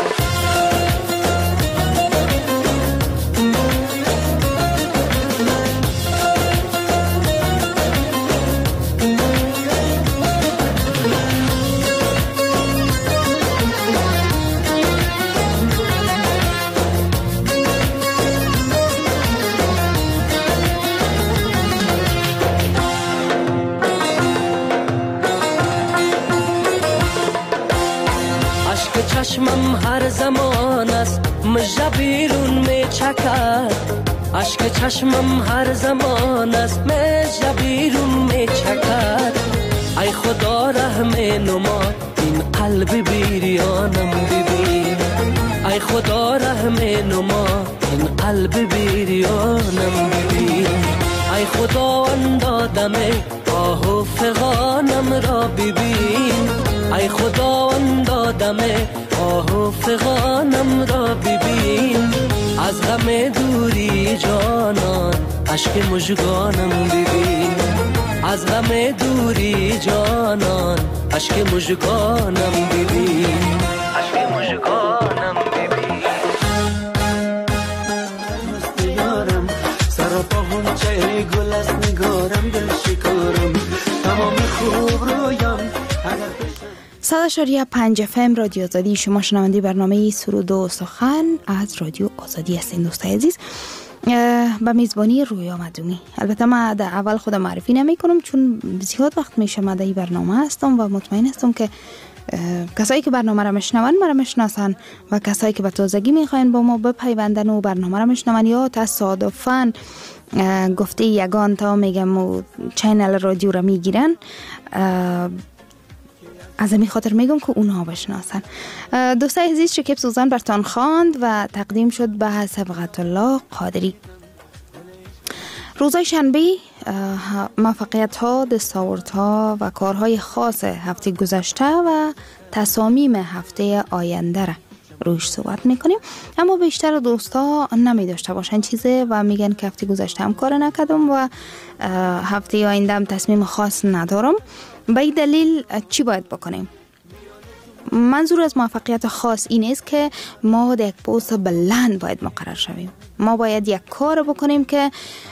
چشمم هر زمان است مژه بیرون می چکد، اشک چشمم هر زمان است مژه بیرون می چکد. ای خدا رحم نما این قلب بیریانم ببین، ای خدا رحم نما این قلب بیریانم ببین. ای خداوند آدم آه و فغانم را ببین، ای خداوند آدم آه و فغانم را ببین. از غم دوری جانان اشک مژگانم ببین، از غم دوری جانان اشک مژگانم ببین، اشک مژگانم ببین. مست یارم سراپا هم چهره گل از نگارم دل شکارم تمام خوب رویم. 100.5 FM رادیو آزادی، شما شنونده برنامه سرود و سخن از رادیو آزادی هستین دوستای عزیز. به میزبانی رویا مدومی. البته من در اول خودم معرفی نمی کنم چون زیاد وقت میشه من در این برنامه هستم و مطمئن هستم که کسایی که برنامه را میشنون مرا میشناسن و کسایی که به تازگی میخواین با ما بپیوندن و برنامه را میشنون یا تصادفاً گفته یگان تا میگم و چینل رادیو را میگیرن، از همین خاطر میگم که اونها بشناسن. دوستای عزیز، شکیب سوزان برتان خواند و تقدیم شد به صبغت الله قادری. روزهای شنبه موفقیت ها، دستاورد ها و کارهای خاص هفته گذشته و تصامیم هفته آینده را روش صحبت میکنیم. اما بیشتر دوستا نمی داشته باشن چیزه و میگن که هفته گذشته هم کار نکردم و هفته آینده هم تصمیم خاص ندارم. به این دلیل چی باید بکنیم؟ منظور از موفقیت خاص این است که ما در یک پست بلند باید مقرر شویم. ما باید یک کار بکنیم که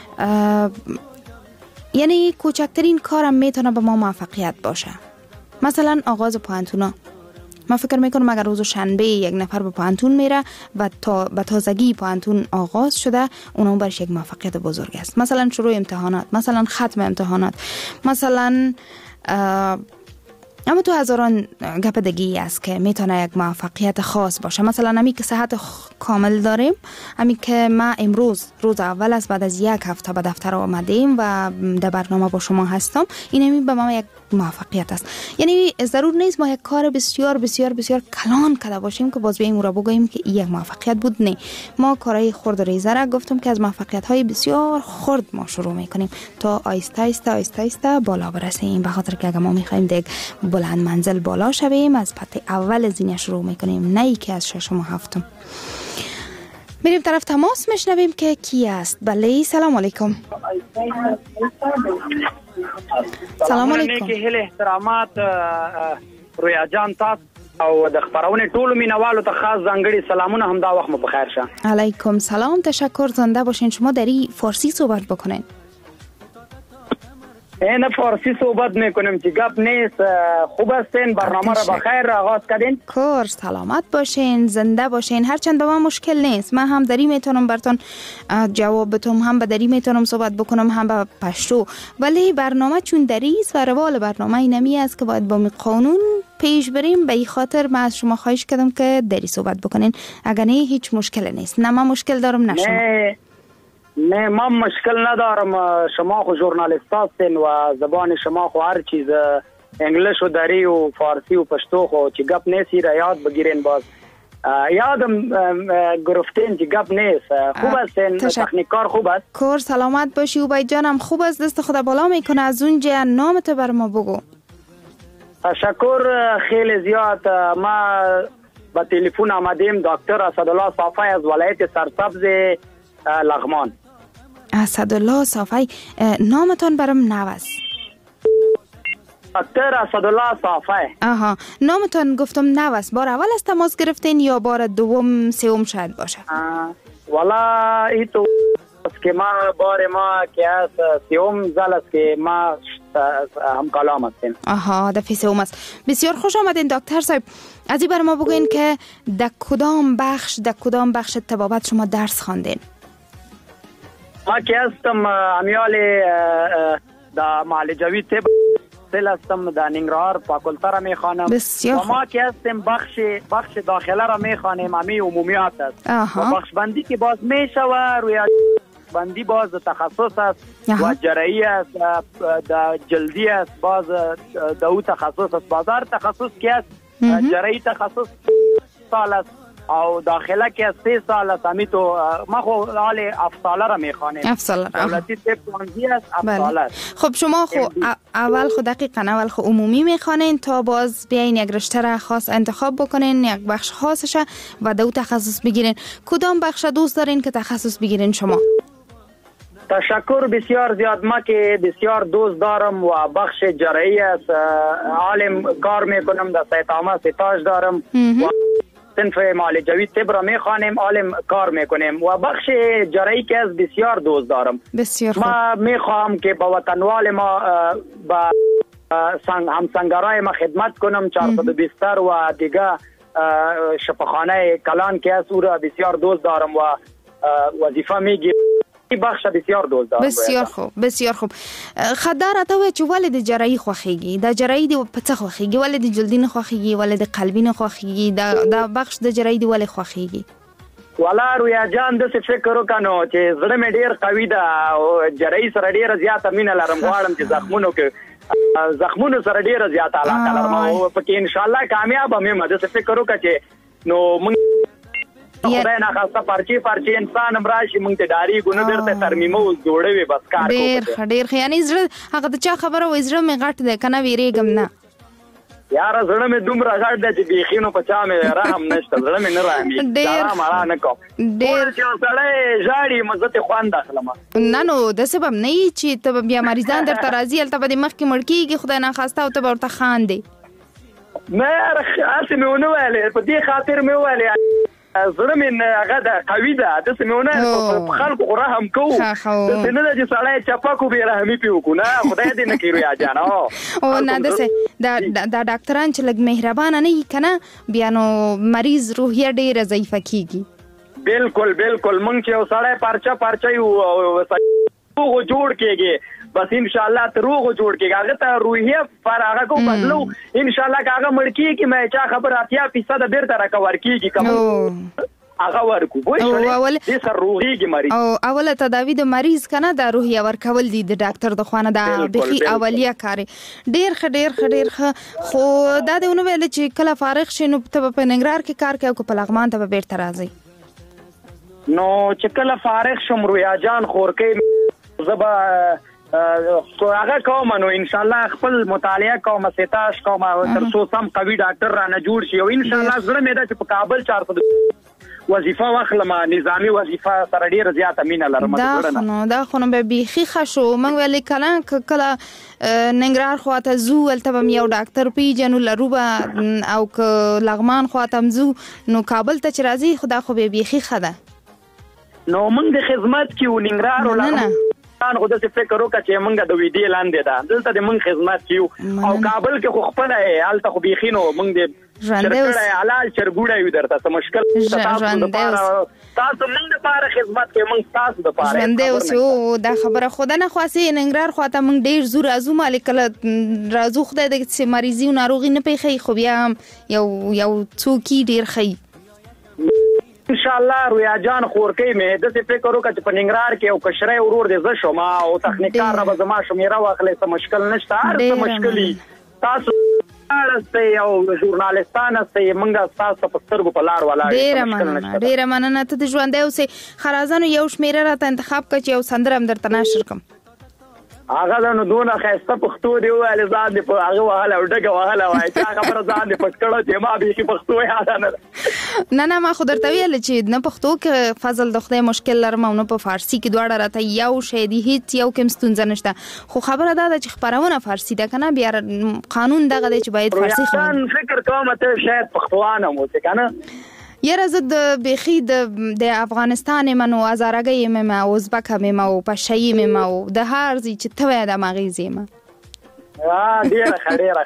یعنی کوچکترین کارم میتونه به ما موفقیت باشه. مثلا آغاز پانتونا، من فکر میکنم اگر روز شنبه یک نفر به پانتون میره و به تازگی پانتون آغاز شده، اونم برش یک موفقیت بزرگ است. مثلا شروع امتحانات، مثلا ختم امتحانات، مثلا اما تو هزاران گپ دیگه است که میتونه یک موفقیت خاص باشه. مثلا همی که صحت کامل داریم. همین که ما امروز روز اول است بعد از 1 هفته به دفتر آمدیم و در برنامه با شما هستم. این همین به ما یک موفقیت است. یعنی ضرور نیست ما یک کار بسیار بسیار بسیار کلان کرده باشیم که باز بیایم او را بگوییم که این یک موفقیت بود. نه، ما کارهای خرد و ریزه را گفتم که از موفقیت های بسیار خرد ما شروع میکنیم تا آیسته آیسته آیسته آیسته بالا برسیم. به خاطر که اگه ما میخوایم دیگه بلند منزل بالا شویم از پته اول زینه شروع میکنیم، نه ای که از 6 و 7. میریم طرف تماس میشنویم که کی است. بله، سلام علیکم. سلام علیکم. کې هله احترامات رویا جان تاسو او د خبرونه ټول مینوالو ته خاص ځانګړي سلامونه هم دا وخت مو بخیر شه. علیکم سلام، تشکر، زنده باشین. شما داری فارسی صحبت بکنین؟ نه فارسی صحبت میکنم که گپ نیست. خوب هستین؟ برنامه را بخیر آغاز کردین؟ کار سلامت باشین، زنده باشین. هرچند به من مشکل نیست، من هم دری میتونم براتون جواب بدم، هم به دری میتونم صحبت بکنم، هم به پشتو. ولی برنامه چون دری است و روال برنامه اینمی است که باید با قانون پیش بریم. به این خاطر من از شما خواهش کردم که دری صحبت بکنین. اگر نه هیچ مشکل نیست. نه من مشکل دارم نه شما. نه من مشکل ندارم. شما خو ژورنالیست هستین و زبان شما خو هر چیز انگلیش و دری و فارسی و پشتو خو چې گپ نیستی را یاد بگیرین. باز یادم گرفتین چې گپ نیست. خوب هستین؟ تکنیکار خوب است؟ کار سلامت باشی. عبید جانم خوب است، دست خدا بالا میکنه. از اونجا نامت بر ما بگو. تشکر خیلی زیاد. ما با تلفن آمدیم دکتر اسدالله صافی از ولایت سرسبز لغمان. اسدالله صافی، نامتان برام نو است. دکتر اسدالله صافی. آها، نامتان گفتم نو است. بار اول از تماس گرفتین یا بار دوم سوم شاید باشه؟ والا ای تو که ما بار ما که است سوم زل است که ما هم کلام هستیم. آها، دفعه سوم است. بسیار خوش آمدین دکتر صاحب. از این بر ما بگوین که در کدام بخش طبابت شما درس خواندین؟ ما که هستم امیال دا معالجوی طب هستم، دا ننگرهار فاکولته را میخوانم. و ما که هستیم بخش داخله را میخوانیم، امی عمومیات است. و بخش بندی که باز میشه و روی بندی باز تخصص است و جراحی است، دا جلدی است، باز دو تخصص است. بازار تخصص که است جراحی تخصص سال است او داخله که 3 سال است. همی تو ما خو حال افساله را میخوانیم. افساله دولتی طب پانزی است، افساله. خب شما خو اول خو دقیقاً اول خو عمومی میخوانین تا باز بیاین یک رشته را خاص انتخاب بکنین، یک بخش خاصشه و دو تخصص بگیرین. کدام بخش دوست دارین که تخصص بگیرین شما؟ تشکر بسیار زیاد. ما که بسیار دوست دارم و بخش جراحی است. عالم کار میکنم، در سیتامه ستاج دارم و صنف معالجوی طب را میخوانیم، عالم کار میکنیم و بخش جراحی که از بسیار دوست دارم. بسیار خوب. ما میخوام که با وطنوال ما با همسنگرای ما خدمت کنم. 420 و دیگه شفاخانه کلان که از او را بسیار دوست دارم و وظیفه میگیرم. بخش بسیار دوست دارم. بسیار خوب، بسیار خوب. خدار اتوی چې ولې د جراحي خوخيږي، د جراحي د پڅ خوخيږي، ولې د جلدي نه خوخيږي، ولې د قلبي نه خوخيږي، د بخش د جراحي د ولې خوخيږي؟ والا رویا جان د څه فکر وکړو چې زړه مې ډیر قوي ده او جراحي سره ډیر زیاته مینه لرم. غواړم چې زخمونو سره ډیر زیاته علاقه لرم او پکې ان شاء الله کامیاب هم. د څه فکر وکړ چې نو موږ خدای نه خاصه پرچی انسان امراشي مونږ ته داری ګونه درته ترمیمو جوړوي بس کار کوو. ډیر خیاني زړه هغه د چا خبره و زړه مې غټ ده کنه ویریګم نه یار. زړه مې دومره غټ ده چې بیخینو په چا مې رحم نشته. زړه مې نه رامي دا مړه نه کوم. ډیر چې سړی ژاړي مزته خوان داخلم نه نو د سبب نه چې ته بیا مریضان درته راځي البته به مخ کې مړکیږي خدای نه خواسته او ته ورته خاندې. مې راخاصه مې ونه ویلې په دې خاطر مې ویلې زړه مې هغه د قوي ده. د سیمونه په خلکو رحم کوو. د نه چې سړی چپاکو به رحمي پیو کو نه خدای دې نه کړی یا جان او نه دسه د ډاکټران چې لګ مهربان نه کنه بیا نو مریض روحیه ډیره ضعیفه کیږي. بالکل مونږ چې سړی پرچا یو جوړ کېږي بس ان شاء الله تروغ جوړ کېږي. هغه ته روحیه فراغه کو بدلو ان شاء الله. هغه مړ کېږي مې چا خبر اتیا 50% بیرته راکور کېږي کوم هغه ورکو وای دې سر روغيږي مریض او اوله تداوی د مریض کنه د روحي ورکول دي د ډاکټر د خوانه د بخي اولیه کاری ډیر خو دا دونه ویل چې کله فارغ شې نو ته په ننګرهار کې کار کوي او په لغمان ته به بیرته راځي نو چې کله فارغ شم رویا جان خورکې زبا هغه کوم نو ان شاء الله خپل مطالعه کوم ستاش کوم تر څو سم قوي ډاکټر را نه جوړ شي او ان شاء الله زړه مې دا چې په کابل 400 وظیفه واخلم نظامی وظیفه سره ډیر زیاته مینه لرم دا خو نو به بيخي خشو مونږ ویل کله ننګرهار خواته زو الته یو ډاکټر پیجنو لروبه او ک لغمان خواته مزو نو کابل ته چې راځي خدا خو به بيخي خده نو مونږ د خدمت کې ولنګرهار ولغمان خو د څه فکر وکړه چې مونږ د ویډیو لاندې ده دلته د مونږ خدمت کیو او کابل کې خو خپل حالت خو بيخینو مونږ د شرکت حلال چرګوډه یو درته څه مشکل تاسو مونږ لپاره خدمت کې مونږ تاسو لپاره ژوندې اوسو دا خبره خود نه خواسي ننګرهار خواته مونږ ډیر زور ازو مالک رازو خدای د چې مریضي او ناروغي نه پیخي خو بیا یو څوکي ډیر خي ان شاء الله رویا جان خورکې مې د څه فکر وکړ چې په ننګرهار کې یو کشرای ورور دې ز شوما او تخنیکار را زما شمیره واخلې څه مشکل نشته هر څه مشکلي تاسو تاسو او ژورنالستان سه منګه تاسو په سترګو په لار ولاړ ډیر مننه ته د ژوندې اوسې خرازانو یو شمیره راته انتخاب کړ چې یو سندرم درته نشر کوم هغه نو دونه خسته پښتو دی ویل ځان دی په هغه وهاله او ډګه وهاله وای چې هغه پر ځان دی پټکړه چې ما به کې پښتو یاد نه ما خو درته ویل چې نه پښتو کې فضل د خدای مشکل لرم او نه په فارسی کې دواړه راته یو شی دی هیڅ یو کوم ستونزه نشته خو خبره دا چې خبرونه فارسی ده کنه بیا قانون دغه دی چې باید فارسی خبرونه فکر کوم ته شاید پښتوانه مو څه کنه یره زد بخی د افغانستان منو ازارګي مم او ازبک مم او پشي مم او د هر زی چې ته د مغیزي ما ډیره خډیره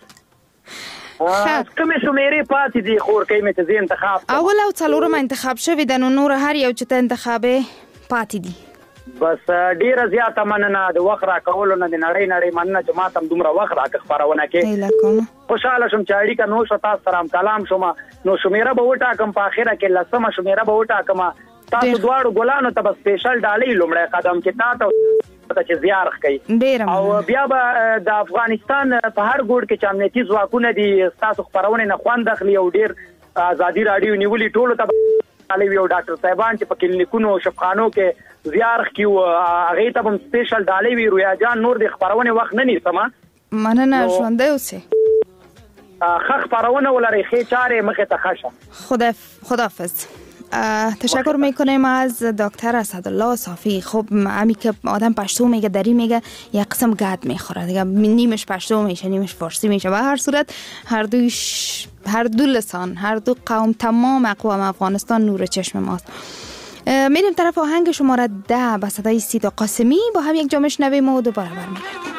کومه شمیرې پاتې دي خور کې مې ته انتخاب اول او څلورم انتخاب شوی د نور هر یو چې ته انتخاب پاتې دي بس ډیره زیاته مننه د وخت را کولو نه د نړۍ مننه چې ما تم دومره وخت را خبرونه کې خوشاله شم چې اړیکه نو شو تاسو سره کلام شوم نو شمیره به وټاکم په اخره کې لسمه شمیره به وټاکم تاسو دواړو ګلانو ته بس سپیشل ډالۍ لومړی قدم کې تاسو چې زیارت کوي او بیا به د افغانستان په هر ګوټ کې چې امنیتي ځواکونه دي تاسو خبرونه نه خوان داخلي او ډیر ازادي رادیو نیولې ټولو ته علي یو ډاکټر صاحبان چې په کلینیکونو شفخانو کې زیارت کیو هغه ته هم سپیشل ډالۍ وی رویا جان نور د خبرونه وخت نه نیسم مننه ژوندې اوسه خبرونه ولري خې چاره مخه ته خشه خداحافظ تشکر میکنیم از دکتر اسدالله صافی. خب امی که آدم پشتو میگه دری میگه یک قسم گد میخوره دیگه، نیمش پشتو میشه نیمش فارسی میشه. و هر صورت هر دو لسان، هر دو قوم، تمام اقوام افغانستان نور چشم ماست. میریم طرف آهنگ شماره 10 با صدای سیدا قاسمی. با هم یک جا میشنویم و دوباره برمیگردیم.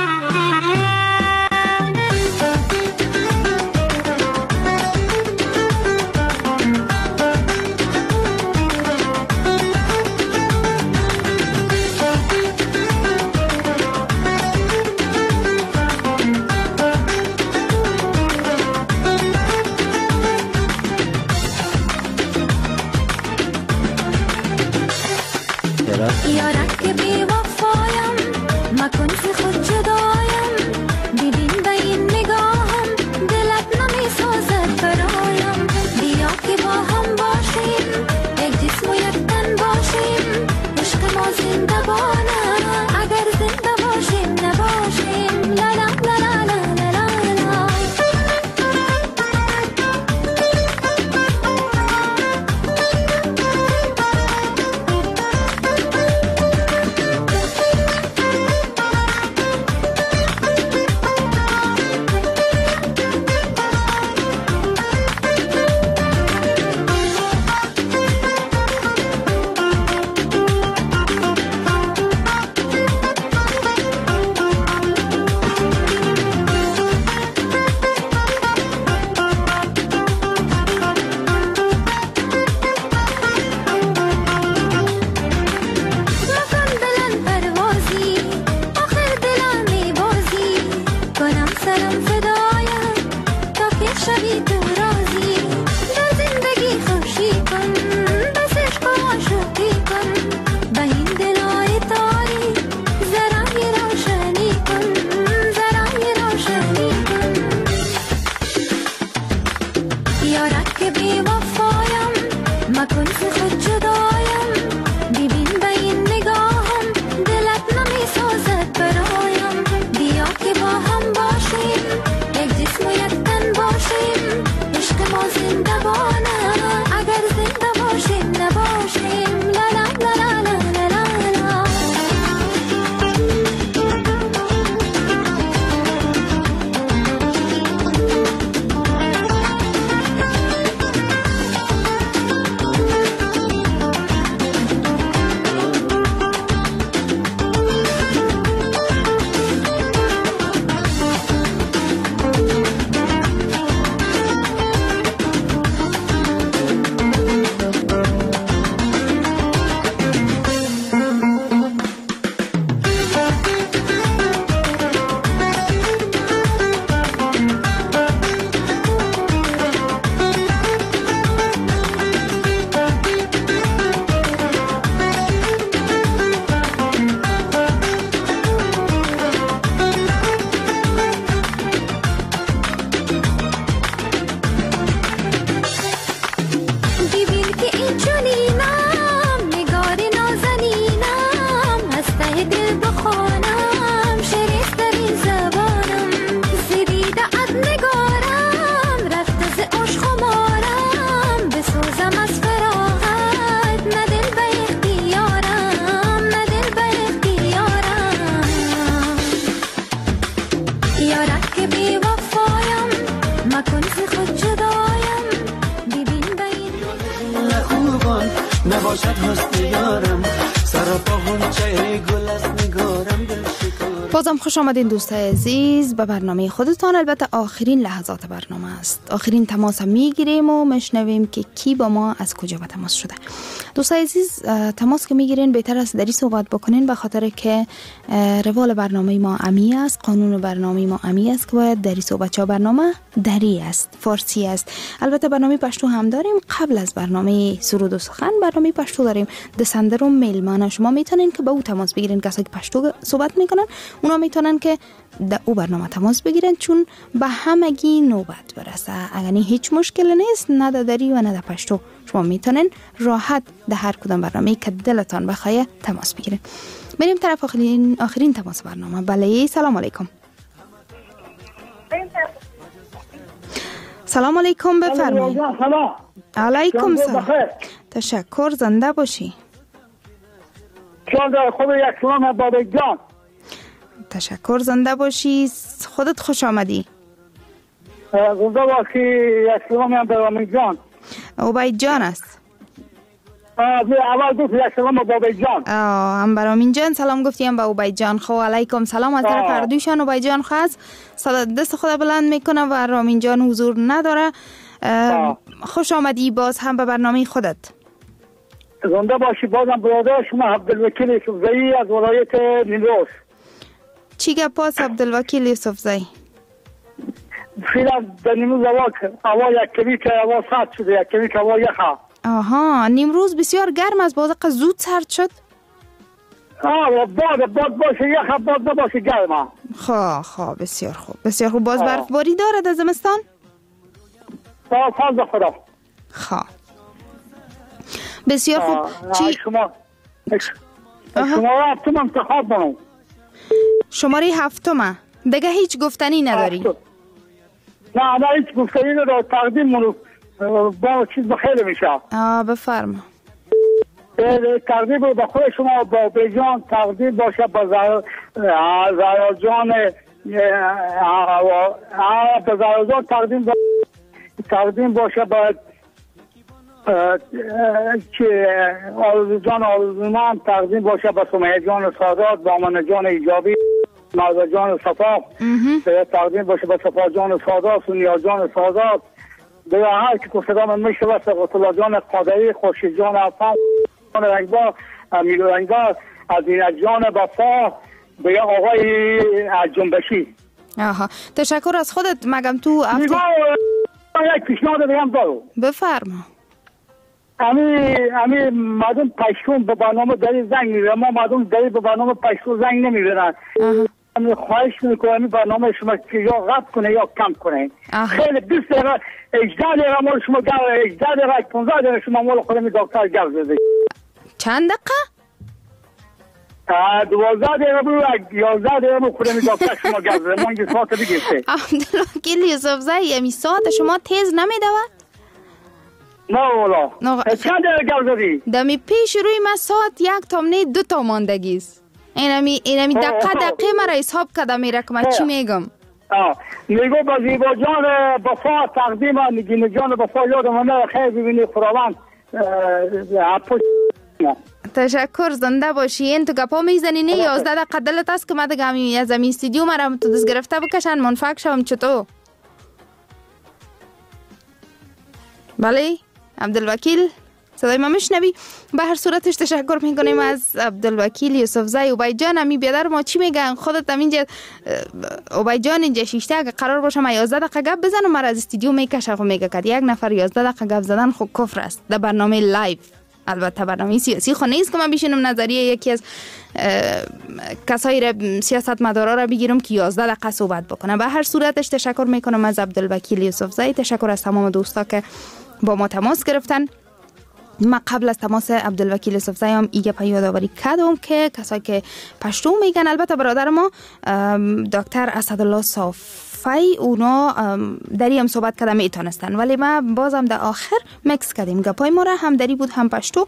یارک که بی وفایم مکن که خود جدایم، ببین به این نگاهم دلت نمی سازد برایم. بیا که با هم باشیم، یک جسم و یک تن باشیم، عشق ما زنده بانه اگر زنده باشیم نباشیم. لا لا لا لا لا لا مکن ز خود جدایم ببین به این نگاهم دلت نمی سازد برایم بیا که با هم باشیم یک جسم و یک تن باشیم عشق ما زنده بانه اگر زنده باشیم نباشیم لا لا لا لا لا لا لا نباشد حسن یارم سراپا غنچه گل است نگارم دل شکارم. بازم خوش آمدین دوستای عزیز به برنامه خودتان. البته آخرین لحظات برنامه است، آخرین تماس میگیریم و میشنویم که کی با ما از کجا به تماس شده. دوستای عزیز تماس که میگیرین بهتر است دری صحبت بکنین، به خاطر که روال برنامه ما عمی است، قانون برنامه ما عمی است که باید دری صحبت. چا برنامه دری است، فارسی است. البته برنامه پشتو هم داریم. قبل از برنامه سرود و سخن برنامه پشتو داریم. دسندر و میلمانه شما میتونین که به او تماس بگیرین. کسایی که پشتو صحبت میکنن اونا میتونن که در او برنامه تماس بگیرن، چون به همگی نوبت برسه. اگر هیچ مشکل نیست، نه در دری و نه در پشتو شما میتونین راحت در هر کدام برنامه که دلتان بخواه تماس بگیرین. بریم طرف آخرین تماس برنامه. بله سلام علیکم. سلام علیکم، بفرمایید. علیکم سلام. تشکر، زنده باشی. خود یک سلام بابا جان. تشکر، زنده باشی. خودت خوش آمدی. زنده باشی. یک سلام بابا جان. عبید جان است. اول گفت یک سلام بابا جان. هم برامین جان سلام گفتیم به عبید جان. خو علیکم سلام از طرف اردوشان. عبید جان خواست دست خود بلند میکنه و رامین جان حضور نداره. خوش آمدی باز هم به برنامه خودت. زنده باشی. بازم برادر شما عبدالوکیل یوسفزئی از ولایت نیمروز. چی گپ است عبدالوکیل یوسفزئی؟ فعلا در نیمروز هوا یک کمی که هوا سرد شده، یک کمی که هوا یخه. آها، نیمروز بسیار گرم است، باز زود سرد شد. باد باشه یخه، باد باشه گرمه. خواه بسیار خوب، بسیار خوب. باز برفباری دارد از زمستان؟ فضل خدا. بسیار خوب. چی؟ شماره هفتم انتخاب کنم. شماره هفتم دیگه هیچ گفتنی نداری؟ نه هیچ گفتنی نداری. تقدیم منو با چیز بخیر میشه. بفرما. تقدیم به خود شما با بیجان، تقدیم باشه با زرازان، به زرازان تقدیم باشه با که آرزومند، تقدیم باشه با سمیه جان سادات، با من جان ایجابی، مرزا جان صفا، تقدیم باشه با صفا جان سادات، سونیا جان سادات، به هر که صدا من میشه و سقاطلا جان قادری، خوشی جان افام، جان رنگبا، امیر رنگبا، از این جان بفا، به آقای جنبشی. تشکر از خودت. مگم تو یک پیشنهاد دیگه دارم. بفرما. امی مردم پشتون به برنامه داری زنگ میزنن، ما مردم داری به برنامه پشتون زنگ نمیزنن. خواهش میکنم برنامه شما که یا قطع کنه یا کم کنه. خیلی 20 دقیقه 18 دقیقه مال شما 18 دقیقه 15 دقیقه شما مال خودم دکتر گپ زده. چند دقیقه؟ 12 دقیقه بود 11 دقیقه بود خودم دکتر شما گپ زده. من یه ساعت بگیرته. عبدالوکیل یوسفزئی امی ساعت شما تیز نمیدود؟ نه والا. چند دقیقه گپ زدی؟ دمی پیش روی من ساعت 1 تا نه 2 تا ماندگی است. اینمی دقیقه مرا حساب کرده میره که من چی میگم. میگو با زیبا جان بفا تقدیم نگین جان بفا یادمونه خیلی ببینی خداوند تشکر زنده باشی. این تو گپا میزنی نه 11 دقیقه دلت است که من دیگه از این استودیو مرا تو دست گرفته بکشن منفعل شوم چطور؟ بله عبدالوکیل صدای ما میشنوی؟ به هر صورتش تشکر میکنیم از عبدالوکیل یوسفزئی. عبید جان امی بیادر ما چی میگن خودت اینجا عبید جان اینجا شیشته اگه قرار باشه ما 11 دقیقه گپ بزنم مرا از استودیو میکشه خو میگه که یک نفر 11 دقیقه گپ زدن خو کفر است در برنامه لایو. البته برنامه سیاسی خو نیست که من بشینم نظریه یکی از کسایی را سیاستمدارا را بگیرم که 11 دقیقه صحبت بکنه. به هر صورتش تشکر میکنم از عبدالوکیل یوسفزئی. تشکر از تمام دوستا که با ما تماس گرفتن. ما قبل از تماس عبدالوکیل یوسفزئی هم ایگه یادآوری کردم که کسایی که پشتو میگن، البته برادر ما دکتر اسدالله صافی اونا دری هم صحبت کردن میتونستن، ولی ما بازم در آخر مکس کردیم گپای ما را، هم دری بود هم پشتو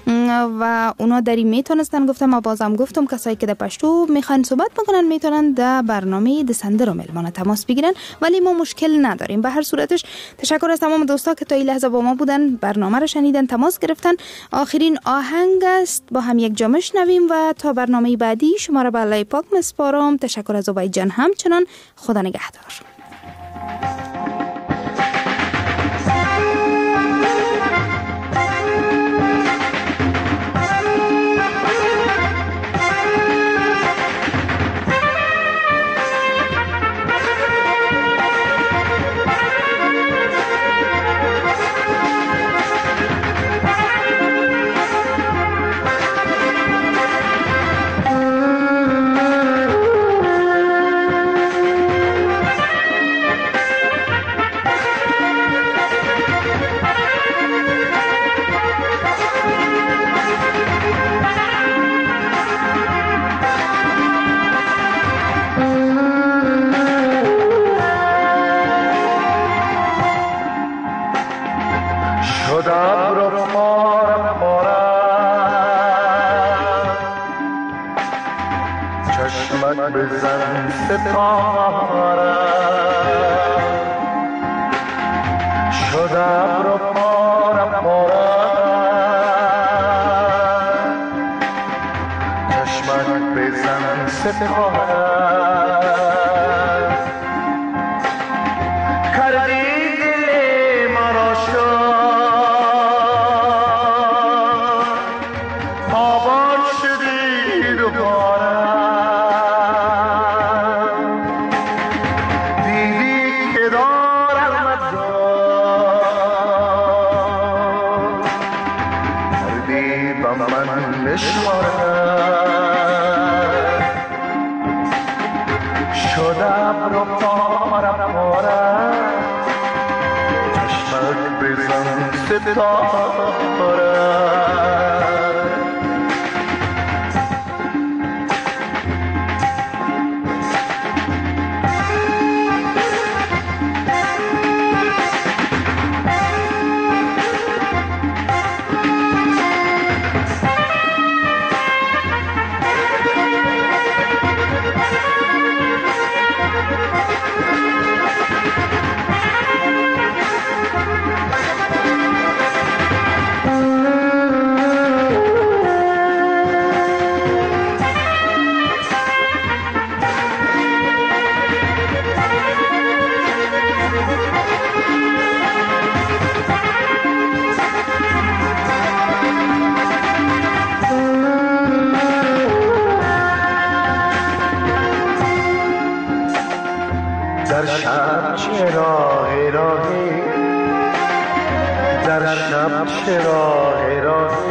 و اونا دری میتونستن. گفتم ما بازم گفتم کسایی که در پشتو میخوان صحبت بکنن میتونن در برنامه دسنده رو ملمانه تماس بگیرن، ولی ما مشکل نداریم. به هر صورتش تشکر از تمام دوستا که تا این لحظه با ما بودن، برنامه رو شنیدن، تماس گرفتن. آخرین آهنگ است، با هم یک جا میشنویم و تا برنامه بعدی شما را به الله پاک میسپارم. تشکر از عبید جان همچنان. خدا نگهدار.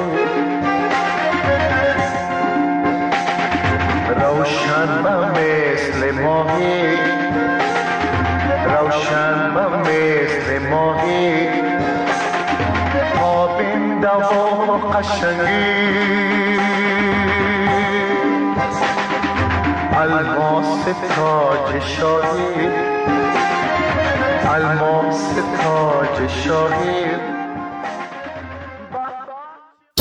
روشن مثل ماهی روشن و مثل ماهی آبین دوا قشنگی الماس تاج شاهی الماس تاج شاهی